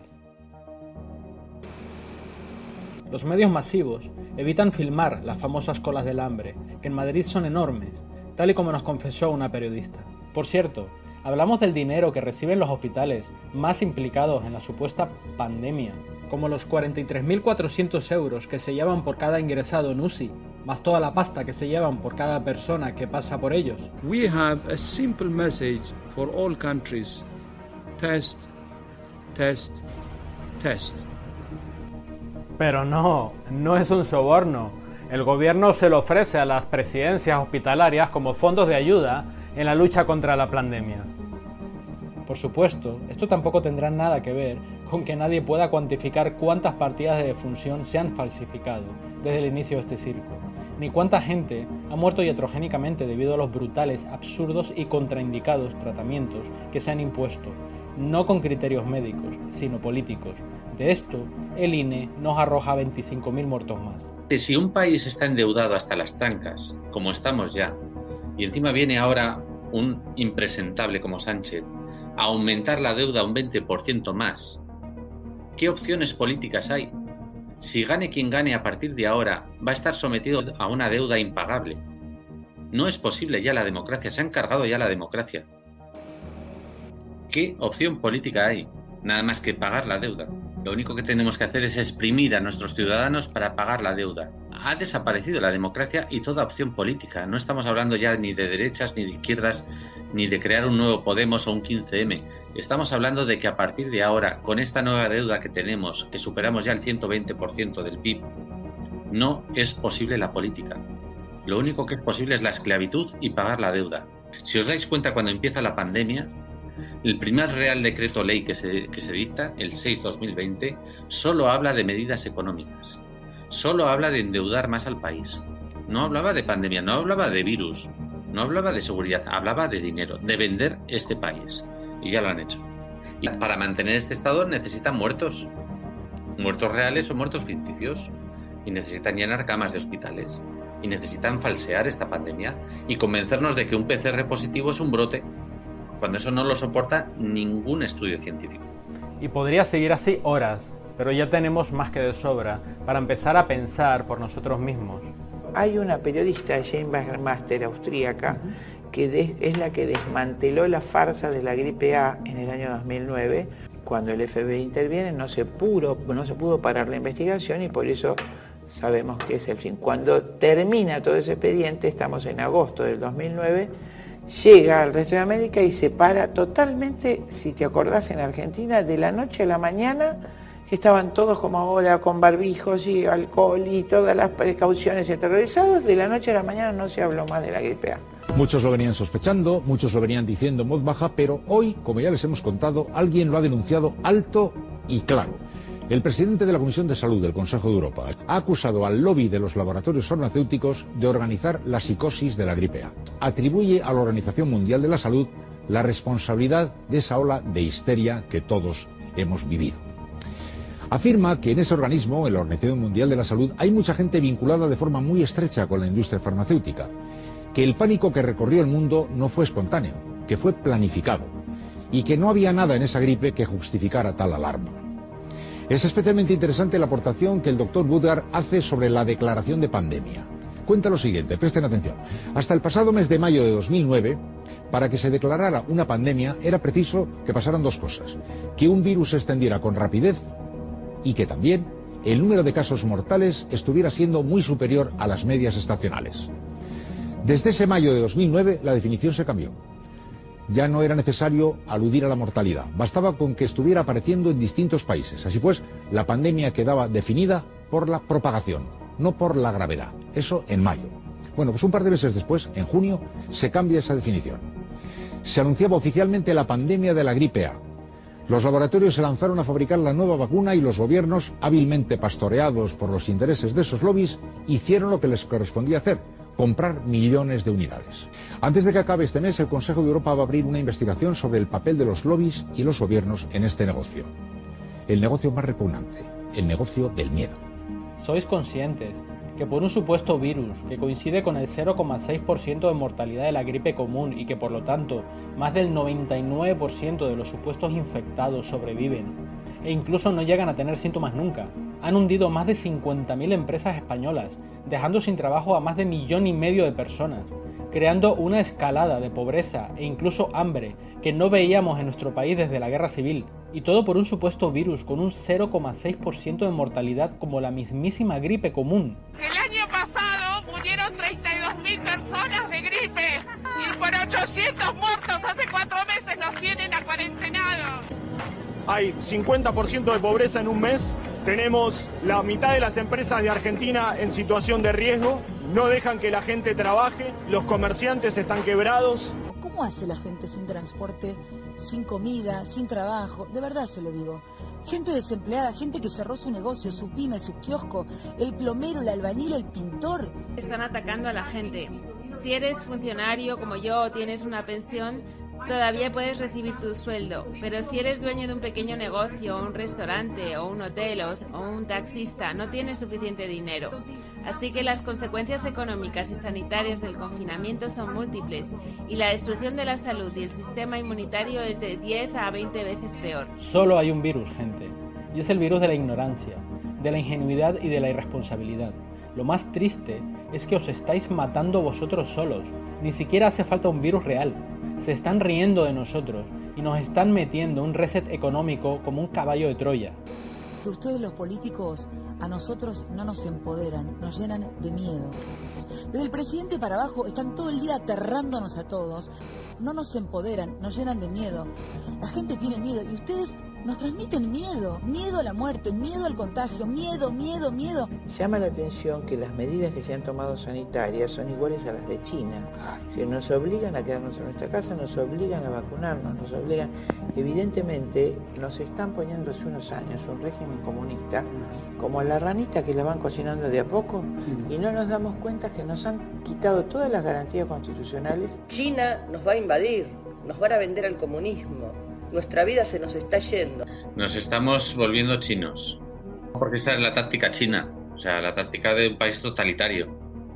Los medios masivos evitan filmar las famosas colas del hambre, que en Madrid son enormes, tal y como nos confesó una periodista. Por cierto, hablamos del dinero que reciben los hospitales más implicados en la supuesta pandemia, como los cuarenta y tres mil cuatrocientos euros que se llevan por cada ingresado en U C I, más toda la pasta que se llevan por cada persona que pasa por ellos. We have a simple message for all countries. Test, test, test. Pero no, no es un soborno. El gobierno se lo ofrece a las presidencias hospitalarias como fondos de ayuda en la lucha contra la pandemia. Por supuesto, esto tampoco tendrá nada que ver con que nadie pueda cuantificar cuántas partidas de defunción se han falsificado desde el inicio de este circo, ni cuánta gente ha muerto iatrogénicamente debido a los brutales, absurdos y contraindicados tratamientos que se han impuesto, no con criterios médicos, sino políticos. De esto, el I N E nos arroja veinticinco mil muertos más. Si un país está endeudado hasta las trancas, como estamos ya, y encima viene ahora un impresentable como Sánchez a aumentar la deuda un veinte por ciento más, ¿qué opciones políticas hay? Si gane quien gane a partir de ahora, va a estar sometido a una deuda impagable. No es posible ya la democracia, se han cargado ya la democracia. ¿Qué opción política hay? Nada más que pagar la deuda. Lo único que tenemos que hacer es exprimir a nuestros ciudadanos para pagar la deuda. Ha desaparecido la democracia y toda opción política. No estamos hablando ya ni de derechas, ni de izquierdas, ni de crear un nuevo Podemos o un quince eme. Estamos hablando de que a partir de ahora, con esta nueva deuda que tenemos, que superamos ya el ciento veinte por ciento del P I B, no es posible la política. Lo único que es posible es la esclavitud y pagar la deuda. Si os dais cuenta, cuando empieza la pandemia, el primer Real Decreto Ley que se, que se dicta, el seis barra dos mil veinte, solo habla de medidas económicas. Solo habla de endeudar más al país. No hablaba de pandemia, no hablaba de virus, no hablaba de seguridad, hablaba de dinero, de vender este país. Y ya lo han hecho. Y para mantener este estado necesitan muertos. Muertos reales o muertos ficticios. Y necesitan llenar camas de hospitales. Y necesitan falsear esta pandemia y convencernos de que un P C R positivo es un brote, cuando eso no lo soporta ningún estudio científico. Y podría seguir así horas, pero ya tenemos más que de sobra para empezar a pensar por nosotros mismos. Hay una periodista, Jane Master, austríaca, que de, es la que desmanteló la farsa de la gripe A en el año dos mil nueve. Cuando el F B I interviene no se pudo, no se pudo parar la investigación y por eso sabemos que es el fin. Cuando termina todo ese expediente, estamos en agosto del dos mil nueve, llega al resto de América y se para totalmente, si te acordás, en Argentina, de la noche a la mañana, que estaban todos como ahora con barbijos y alcohol y todas las precauciones aterrorizados, de la noche a la mañana no se habló más de la gripe A. Muchos lo venían sospechando, muchos lo venían diciendo en voz baja, pero hoy, como ya les hemos contado, alguien lo ha denunciado alto y claro. El presidente de la Comisión de Salud del Consejo de Europa ha acusado al lobby de los laboratorios farmacéuticos de organizar la psicosis de la gripe A. Atribuye a la Organización Mundial de la Salud la responsabilidad de esa ola de histeria que todos hemos vivido. Afirma que en ese organismo, en la Organización Mundial de la Salud, hay mucha gente vinculada de forma muy estrecha con la industria farmacéutica, que el pánico que recorrió el mundo no fue espontáneo, que fue planificado, y que no había nada en esa gripe que justificara tal alarma. Es especialmente interesante la aportación que el doctor Woodard hace sobre la declaración de pandemia. Cuenta lo siguiente, presten atención. Hasta el pasado mes de mayo de dos mil nueve, para que se declarara una pandemia era preciso que pasaran dos cosas. Que un virus se extendiera con rapidez y que también el número de casos mortales estuviera siendo muy superior a las medias estacionales. Desde ese mayo de dos mil nueve la definición se cambió. Ya no era necesario aludir a la mortalidad, bastaba con que estuviera apareciendo en distintos países. Así pues, la pandemia quedaba definida por la propagación, no por la gravedad. Eso en mayo. Bueno, pues un par de meses después, en junio, se cambia esa definición. Se anunciaba oficialmente la pandemia de la gripe A. Los laboratorios se lanzaron a fabricar la nueva vacuna y los gobiernos, hábilmente pastoreados por los intereses de esos lobbies, hicieron lo que les correspondía hacer: comprar millones de unidades. Antes de que acabe este mes, el Consejo de Europa va a abrir una investigación sobre el papel de los lobbies y los gobiernos en este negocio. El negocio más repugnante, el negocio del miedo. ¿Sois conscientes que por un supuesto virus que coincide con el cero coma seis por ciento de mortalidad de la gripe común y que por lo tanto más del noventa y nueve por ciento de los supuestos infectados sobreviven e incluso no llegan a tener síntomas nunca, han hundido más de cincuenta mil empresas españolas, dejando sin trabajo a más de millón y medio de personas, creando una escalada de pobreza e incluso hambre que no veíamos en nuestro país desde la guerra civil, y todo por un supuesto virus con un cero coma seis por ciento de mortalidad como la mismísima gripe común? El año pasado murieron treinta y dos mil personas de gripe y por ochocientos muertos hace cuatro meses nos tienen acuarentenados. Hay cincuenta por ciento de pobreza en un mes, tenemos la mitad de las empresas de Argentina en situación de riesgo, no dejan que la gente trabaje, los comerciantes están quebrados. ¿Cómo hace la gente sin transporte, sin comida, sin trabajo? De verdad se lo digo. Gente desempleada, gente que cerró su negocio, su pyme, su kiosco, el plomero, el albañil, el pintor. Están atacando a la gente. Si eres funcionario como yo o tienes una pensión, todavía puedes recibir tu sueldo, pero si eres dueño de un pequeño negocio, o un restaurante, o un hotel, o, o un taxista, no tienes suficiente dinero. Así que las consecuencias económicas y sanitarias del confinamiento son múltiples, y la destrucción de la salud y el sistema inmunitario es de diez a veinte veces peor. Solo hay un virus, gente, y es el virus de la ignorancia, de la ingenuidad y de la irresponsabilidad. Lo más triste es que os estáis matando vosotros solos, ni siquiera hace falta un virus real. Se están riendo de nosotros y nos están metiendo un reset económico como un caballo de Troya. Ustedes los políticos a nosotros no nos empoderan, nos llenan de miedo. Desde el presidente para abajo están todo el día aterrándonos a todos. no nos empoderan, nos llenan de miedo. La gente tiene miedo y ustedes nos transmiten miedo, miedo a la muerte, miedo al contagio, miedo, miedo, miedo. Llama la atención que las medidas que se han tomado sanitarias son iguales a las de China. Si nos obligan a quedarnos en nuestra casa, nos obligan a vacunarnos, nos obligan... Evidentemente nos están poniendo hace unos años un régimen comunista como a la ranita que la van cocinando de a poco y no nos damos cuenta que nos han quitado todas las garantías constitucionales. China nos va a invadir, nos van a vender al comunismo. Nuestra vida se nos está yendo. Nos estamos volviendo chinos. Porque esa es la táctica china. O sea, la táctica de un país totalitario.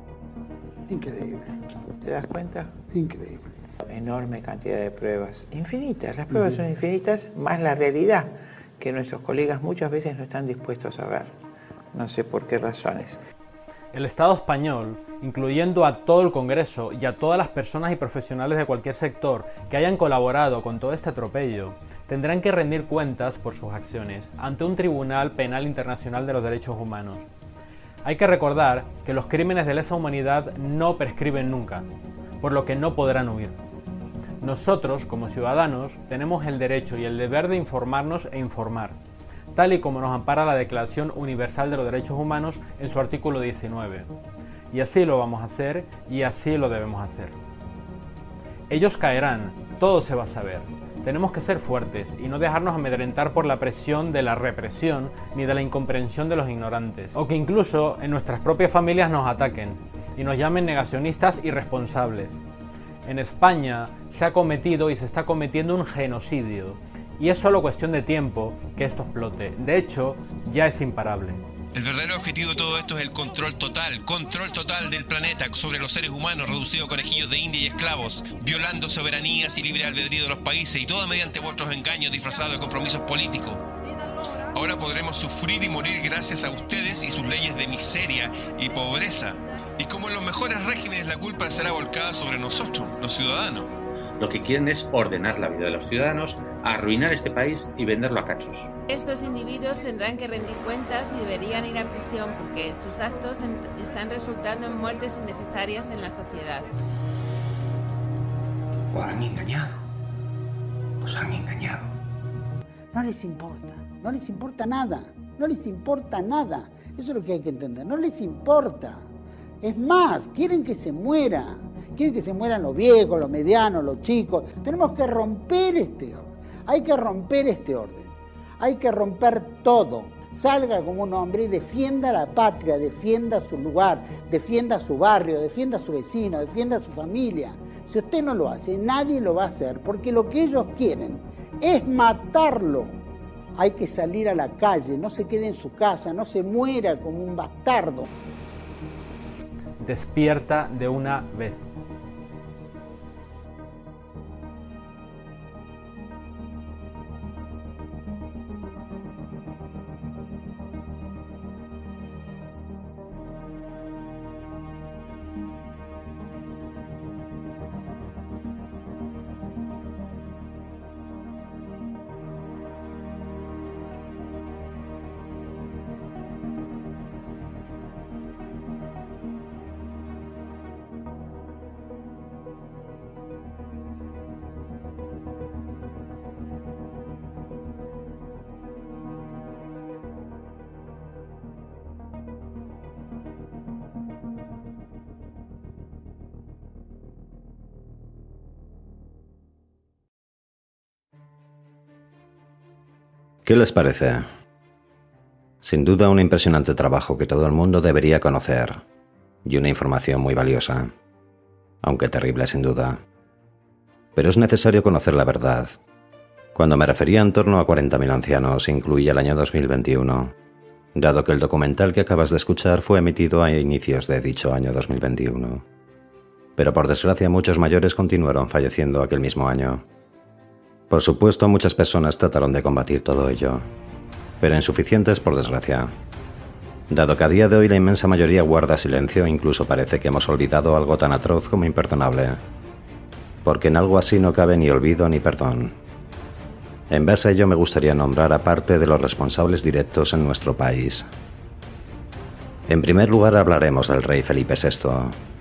Increíble. ¿Te das cuenta? Increíble. Enorme cantidad de pruebas. Infinitas. Las pruebas uh-huh. son infinitas, más la realidad que nuestros colegas muchas veces no están dispuestos a ver. No sé por qué razones. El Estado español, incluyendo a todo el Congreso y a todas las personas y profesionales de cualquier sector que hayan colaborado con todo este atropello, tendrán que rendir cuentas por sus acciones ante un Tribunal Penal Internacional de los Derechos Humanos. Hay que recordar que los crímenes de lesa humanidad no prescriben nunca, por lo que no podrán huir. Nosotros, como ciudadanos, tenemos el derecho y el deber de informarnos e informar, tal y como nos ampara la Declaración Universal de los Derechos Humanos en su artículo diecinueve. Y así lo vamos a hacer y así lo debemos hacer. Ellos caerán, todo se va a saber. Tenemos que ser fuertes y no dejarnos amedrentar por la presión de la represión ni de la incomprensión de los ignorantes, o que incluso en nuestras propias familias nos ataquen y nos llamen negacionistas irresponsables. En España se ha cometido y se está cometiendo un genocidio, y es solo cuestión de tiempo que esto explote. De hecho, ya es imparable. El verdadero objetivo de todo esto es el control total, control total del planeta sobre los seres humanos, reducidos a conejillos de India y esclavos, violando soberanías y libre albedrío de los países, y todo mediante vuestros engaños disfrazados de compromisos políticos. Ahora podremos sufrir y morir gracias a ustedes y sus leyes de miseria y pobreza. Y como en los mejores regímenes, la culpa será volcada sobre nosotros, los ciudadanos. Lo que quieren es ordenar la vida de los ciudadanos, arruinar este país y venderlo a cachos. Estos individuos tendrán que rendir cuentas y deberían ir a prisión porque sus actos están resultando en muertes innecesarias en la sociedad. Os han engañado. Os han engañado. No les importa, no les importa nada, no les importa nada. Eso es lo que hay que entender, no les importa. Es más, quieren que se muera. Quieren que se mueran los viejos, los medianos, los chicos. Tenemos que romper este orden. Hay que romper este orden. Hay que romper todo. Salga como un hombre y defienda la patria, defienda su lugar, defienda su barrio, defienda a su vecino, defienda a su familia. Si usted no lo hace, nadie lo va a hacer, porque lo que ellos quieren es matarlo. Hay que salir a la calle, no se quede en su casa, no se muera como un bastardo. Despierta de una vez. ¿Qué les parece? Sin duda un impresionante trabajo que todo el mundo debería conocer, y una información muy valiosa, aunque terrible sin duda. Pero es necesario conocer la verdad. Cuando me refería en torno a cuarenta mil ancianos, incluía el año dos mil veintiuno, dado que el documental que acabas de escuchar fue emitido a inicios de dicho año dos mil veintiuno. Pero por desgracia muchos mayores continuaron falleciendo aquel mismo año. Por supuesto, muchas personas trataron de combatir todo ello, pero insuficientes por desgracia. Dado que a día de hoy la inmensa mayoría guarda silencio, incluso parece que hemos olvidado algo tan atroz como imperdonable, porque en algo así no cabe ni olvido ni perdón. En base a ello me gustaría nombrar a parte de los responsables directos en nuestro país. En primer lugar hablaremos del rey Felipe sexto,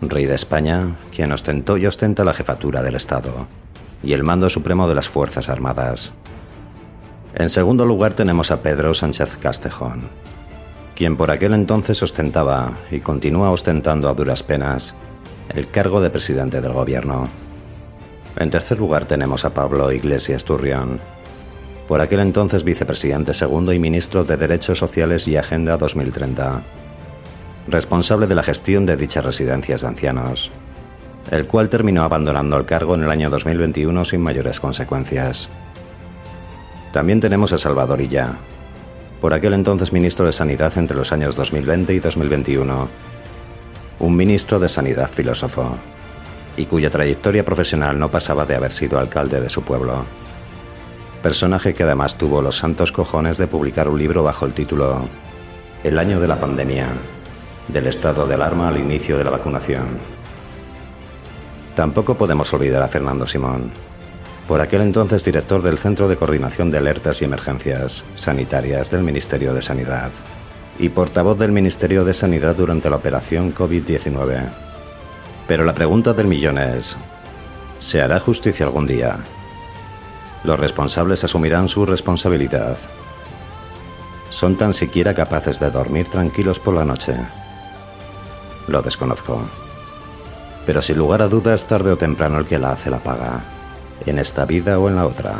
rey de España, quien ostentó y ostenta la jefatura del Estado y el mando supremo de las Fuerzas Armadas. En segundo lugar tenemos a Pedro Sánchez Castejón, quien por aquel entonces ostentaba y continúa ostentando a duras penas el cargo de presidente del gobierno. En tercer lugar tenemos a Pablo Iglesias Turrión, por aquel entonces vicepresidente segundo y ministro de Derechos Sociales y Agenda dos mil treinta, responsable de la gestión de dichas residencias de ancianos, el cual terminó abandonando el cargo en el año dos mil veintiuno sin mayores consecuencias. También tenemos a Salvador Illa, por aquel entonces ministro de Sanidad entre los años dos mil veinte y dos mil veintiuno, un ministro de Sanidad filósofo, y cuya trayectoria profesional no pasaba de haber sido alcalde de su pueblo. Personaje que además tuvo los santos cojones de publicar un libro bajo el título El año de la pandemia, del estado de alarma al inicio de la vacunación. Tampoco podemos olvidar a Fernando Simón, por aquel entonces director del Centro de Coordinación de Alertas y Emergencias Sanitarias del Ministerio de Sanidad y portavoz del Ministerio de Sanidad durante la operación COVID diecinueve. Pero la pregunta del millón es, ¿se hará justicia algún día? ¿Los responsables asumirán su responsabilidad? ¿Son tan siquiera capaces de dormir tranquilos por la noche? Lo desconozco. Pero sin lugar a dudas, tarde o temprano el que la hace la paga, en esta vida o en la otra.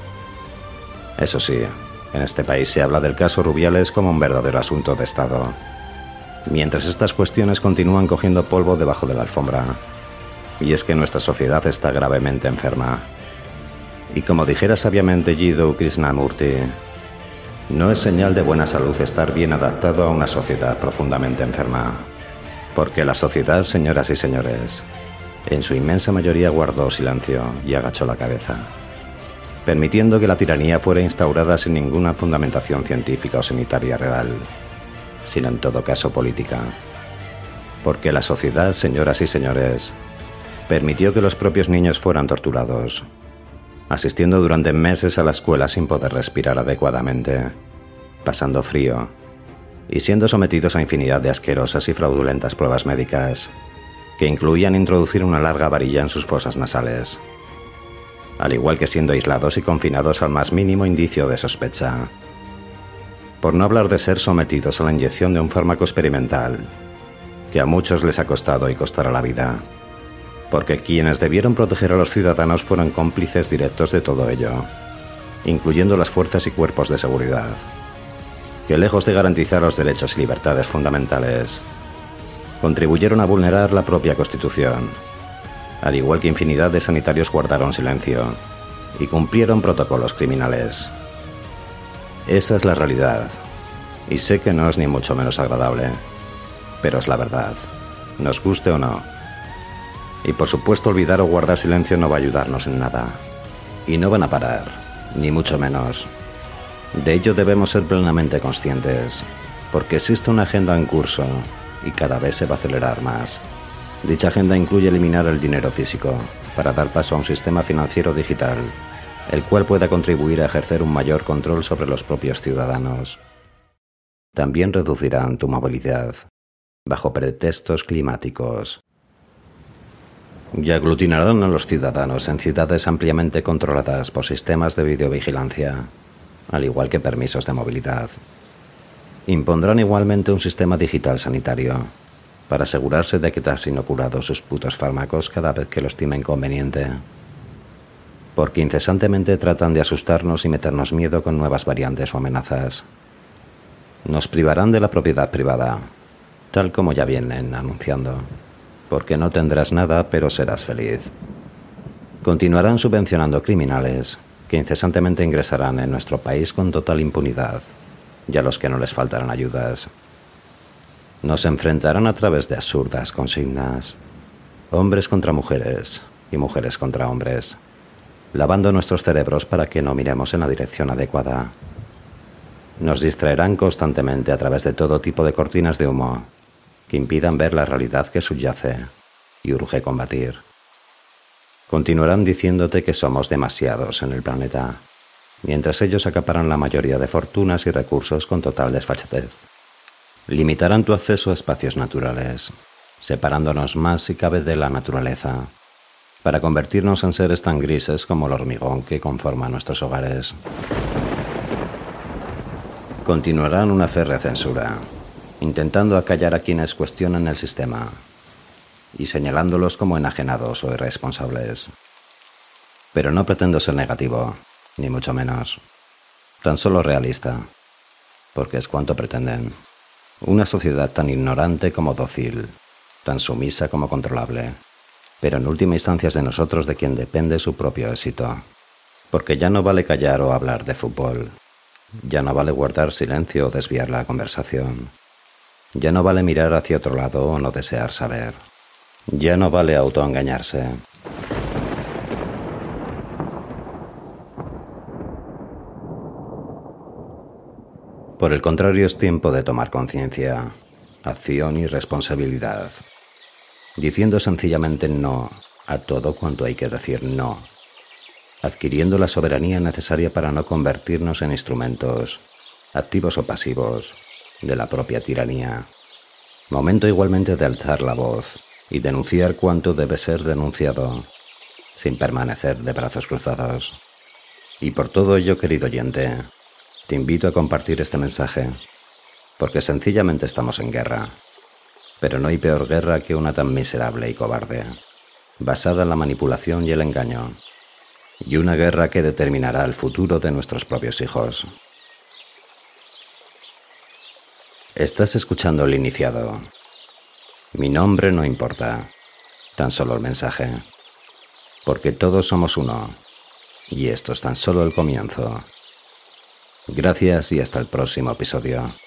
Eso sí, en este país se habla del caso Rubiales como un verdadero asunto de Estado, mientras estas cuestiones continúan cogiendo polvo debajo de la alfombra. Y es que nuestra sociedad está gravemente enferma. Y como dijera sabiamente Jiddu Krishnamurti, no es señal de buena salud estar bien adaptado a una sociedad profundamente enferma. Porque la sociedad, señoras y señores, en su inmensa mayoría guardó silencio y agachó la cabeza, permitiendo que la tiranía fuera instaurada sin ninguna fundamentación científica o sanitaria real, sino en todo caso política. Porque la sociedad, señoras y señores, permitió que los propios niños fueran torturados, asistiendo durante meses a la escuela sin poder respirar adecuadamente, pasando frío y siendo sometidos a infinidad de asquerosas y fraudulentas pruebas médicas que incluían introducir una larga varilla en sus fosas nasales, al igual que siendo aislados y confinados al más mínimo indicio de sospecha. Por no hablar de ser sometidos a la inyección de un fármaco experimental que a muchos les ha costado y costará la vida, porque quienes debieron proteger a los ciudadanos fueron cómplices directos de todo ello, incluyendo las fuerzas y cuerpos de seguridad, que lejos de garantizar los derechos y libertades fundamentales, contribuyeron a vulnerar la propia Constitución, al igual que infinidad de sanitarios guardaron silencio y cumplieron protocolos criminales. Esa es la realidad, y sé que no es ni mucho menos agradable, pero es la verdad, nos guste o no. Y por supuesto olvidar o guardar silencio no va a ayudarnos en nada, y no van a parar, ni mucho menos. De ello debemos ser plenamente conscientes, porque existe una agenda en curso y cada vez se va a acelerar más. Dicha agenda incluye eliminar el dinero físico para dar paso a un sistema financiero digital, el cual pueda contribuir a ejercer un mayor control sobre los propios ciudadanos. También reducirán tu movilidad, bajo pretextos climáticos, y aglutinarán a los ciudadanos en ciudades ampliamente controladas por sistemas de videovigilancia, al igual que permisos de movilidad. Impondrán igualmente un sistema digital sanitario para asegurarse de que te has inoculado sus putos fármacos cada vez que lo estimen conveniente. Porque incesantemente tratan de asustarnos y meternos miedo con nuevas variantes o amenazas. Nos privarán de la propiedad privada, tal como ya vienen anunciando, porque no tendrás nada pero serás feliz. Continuarán subvencionando criminales que incesantemente ingresarán en nuestro país con total impunidad, y a los que no les faltarán ayudas. Nos enfrentarán a través de absurdas consignas, hombres contra mujeres y mujeres contra hombres, lavando nuestros cerebros para que no miremos en la dirección adecuada. Nos distraerán constantemente a través de todo tipo de cortinas de humo que impidan ver la realidad que subyace y urge combatir. Continuarán diciéndote que somos demasiados en el planeta, mientras ellos acaparan la mayoría de fortunas y recursos con total desfachatez. Limitarán tu acceso a espacios naturales, separándonos más si cabe de la naturaleza, para convertirnos en seres tan grises como el hormigón que conforma nuestros hogares. Continuarán una férrea censura, intentando acallar a quienes cuestionan el sistema y señalándolos como enajenados o irresponsables. Pero no pretendo ser negativo, ni mucho menos. Tan solo realista, porque es cuanto pretenden. Una sociedad tan ignorante como dócil, tan sumisa como controlable, pero en última instancia es de nosotros de quien depende su propio éxito. Porque ya no vale callar o hablar de fútbol. Ya no vale guardar silencio o desviar la conversación. Ya no vale mirar hacia otro lado o no desear saber. Ya no vale autoengañarse. Por el contrario, es tiempo de tomar conciencia, acción y responsabilidad, diciendo sencillamente no a todo cuanto hay que decir no, adquiriendo la soberanía necesaria para no convertirnos en instrumentos, activos o pasivos, de la propia tiranía. Momento igualmente de alzar la voz y denunciar cuanto debe ser denunciado, sin permanecer de brazos cruzados. Y por todo ello, querido oyente, te invito a compartir este mensaje, porque sencillamente estamos en guerra. Pero no hay peor guerra que una tan miserable y cobarde, basada en la manipulación y el engaño, y una guerra que determinará el futuro de nuestros propios hijos. Estás escuchando El Iniciado. Mi nombre no importa, tan solo el mensaje, porque todos somos uno, y esto es tan solo el comienzo. Gracias y hasta el próximo episodio.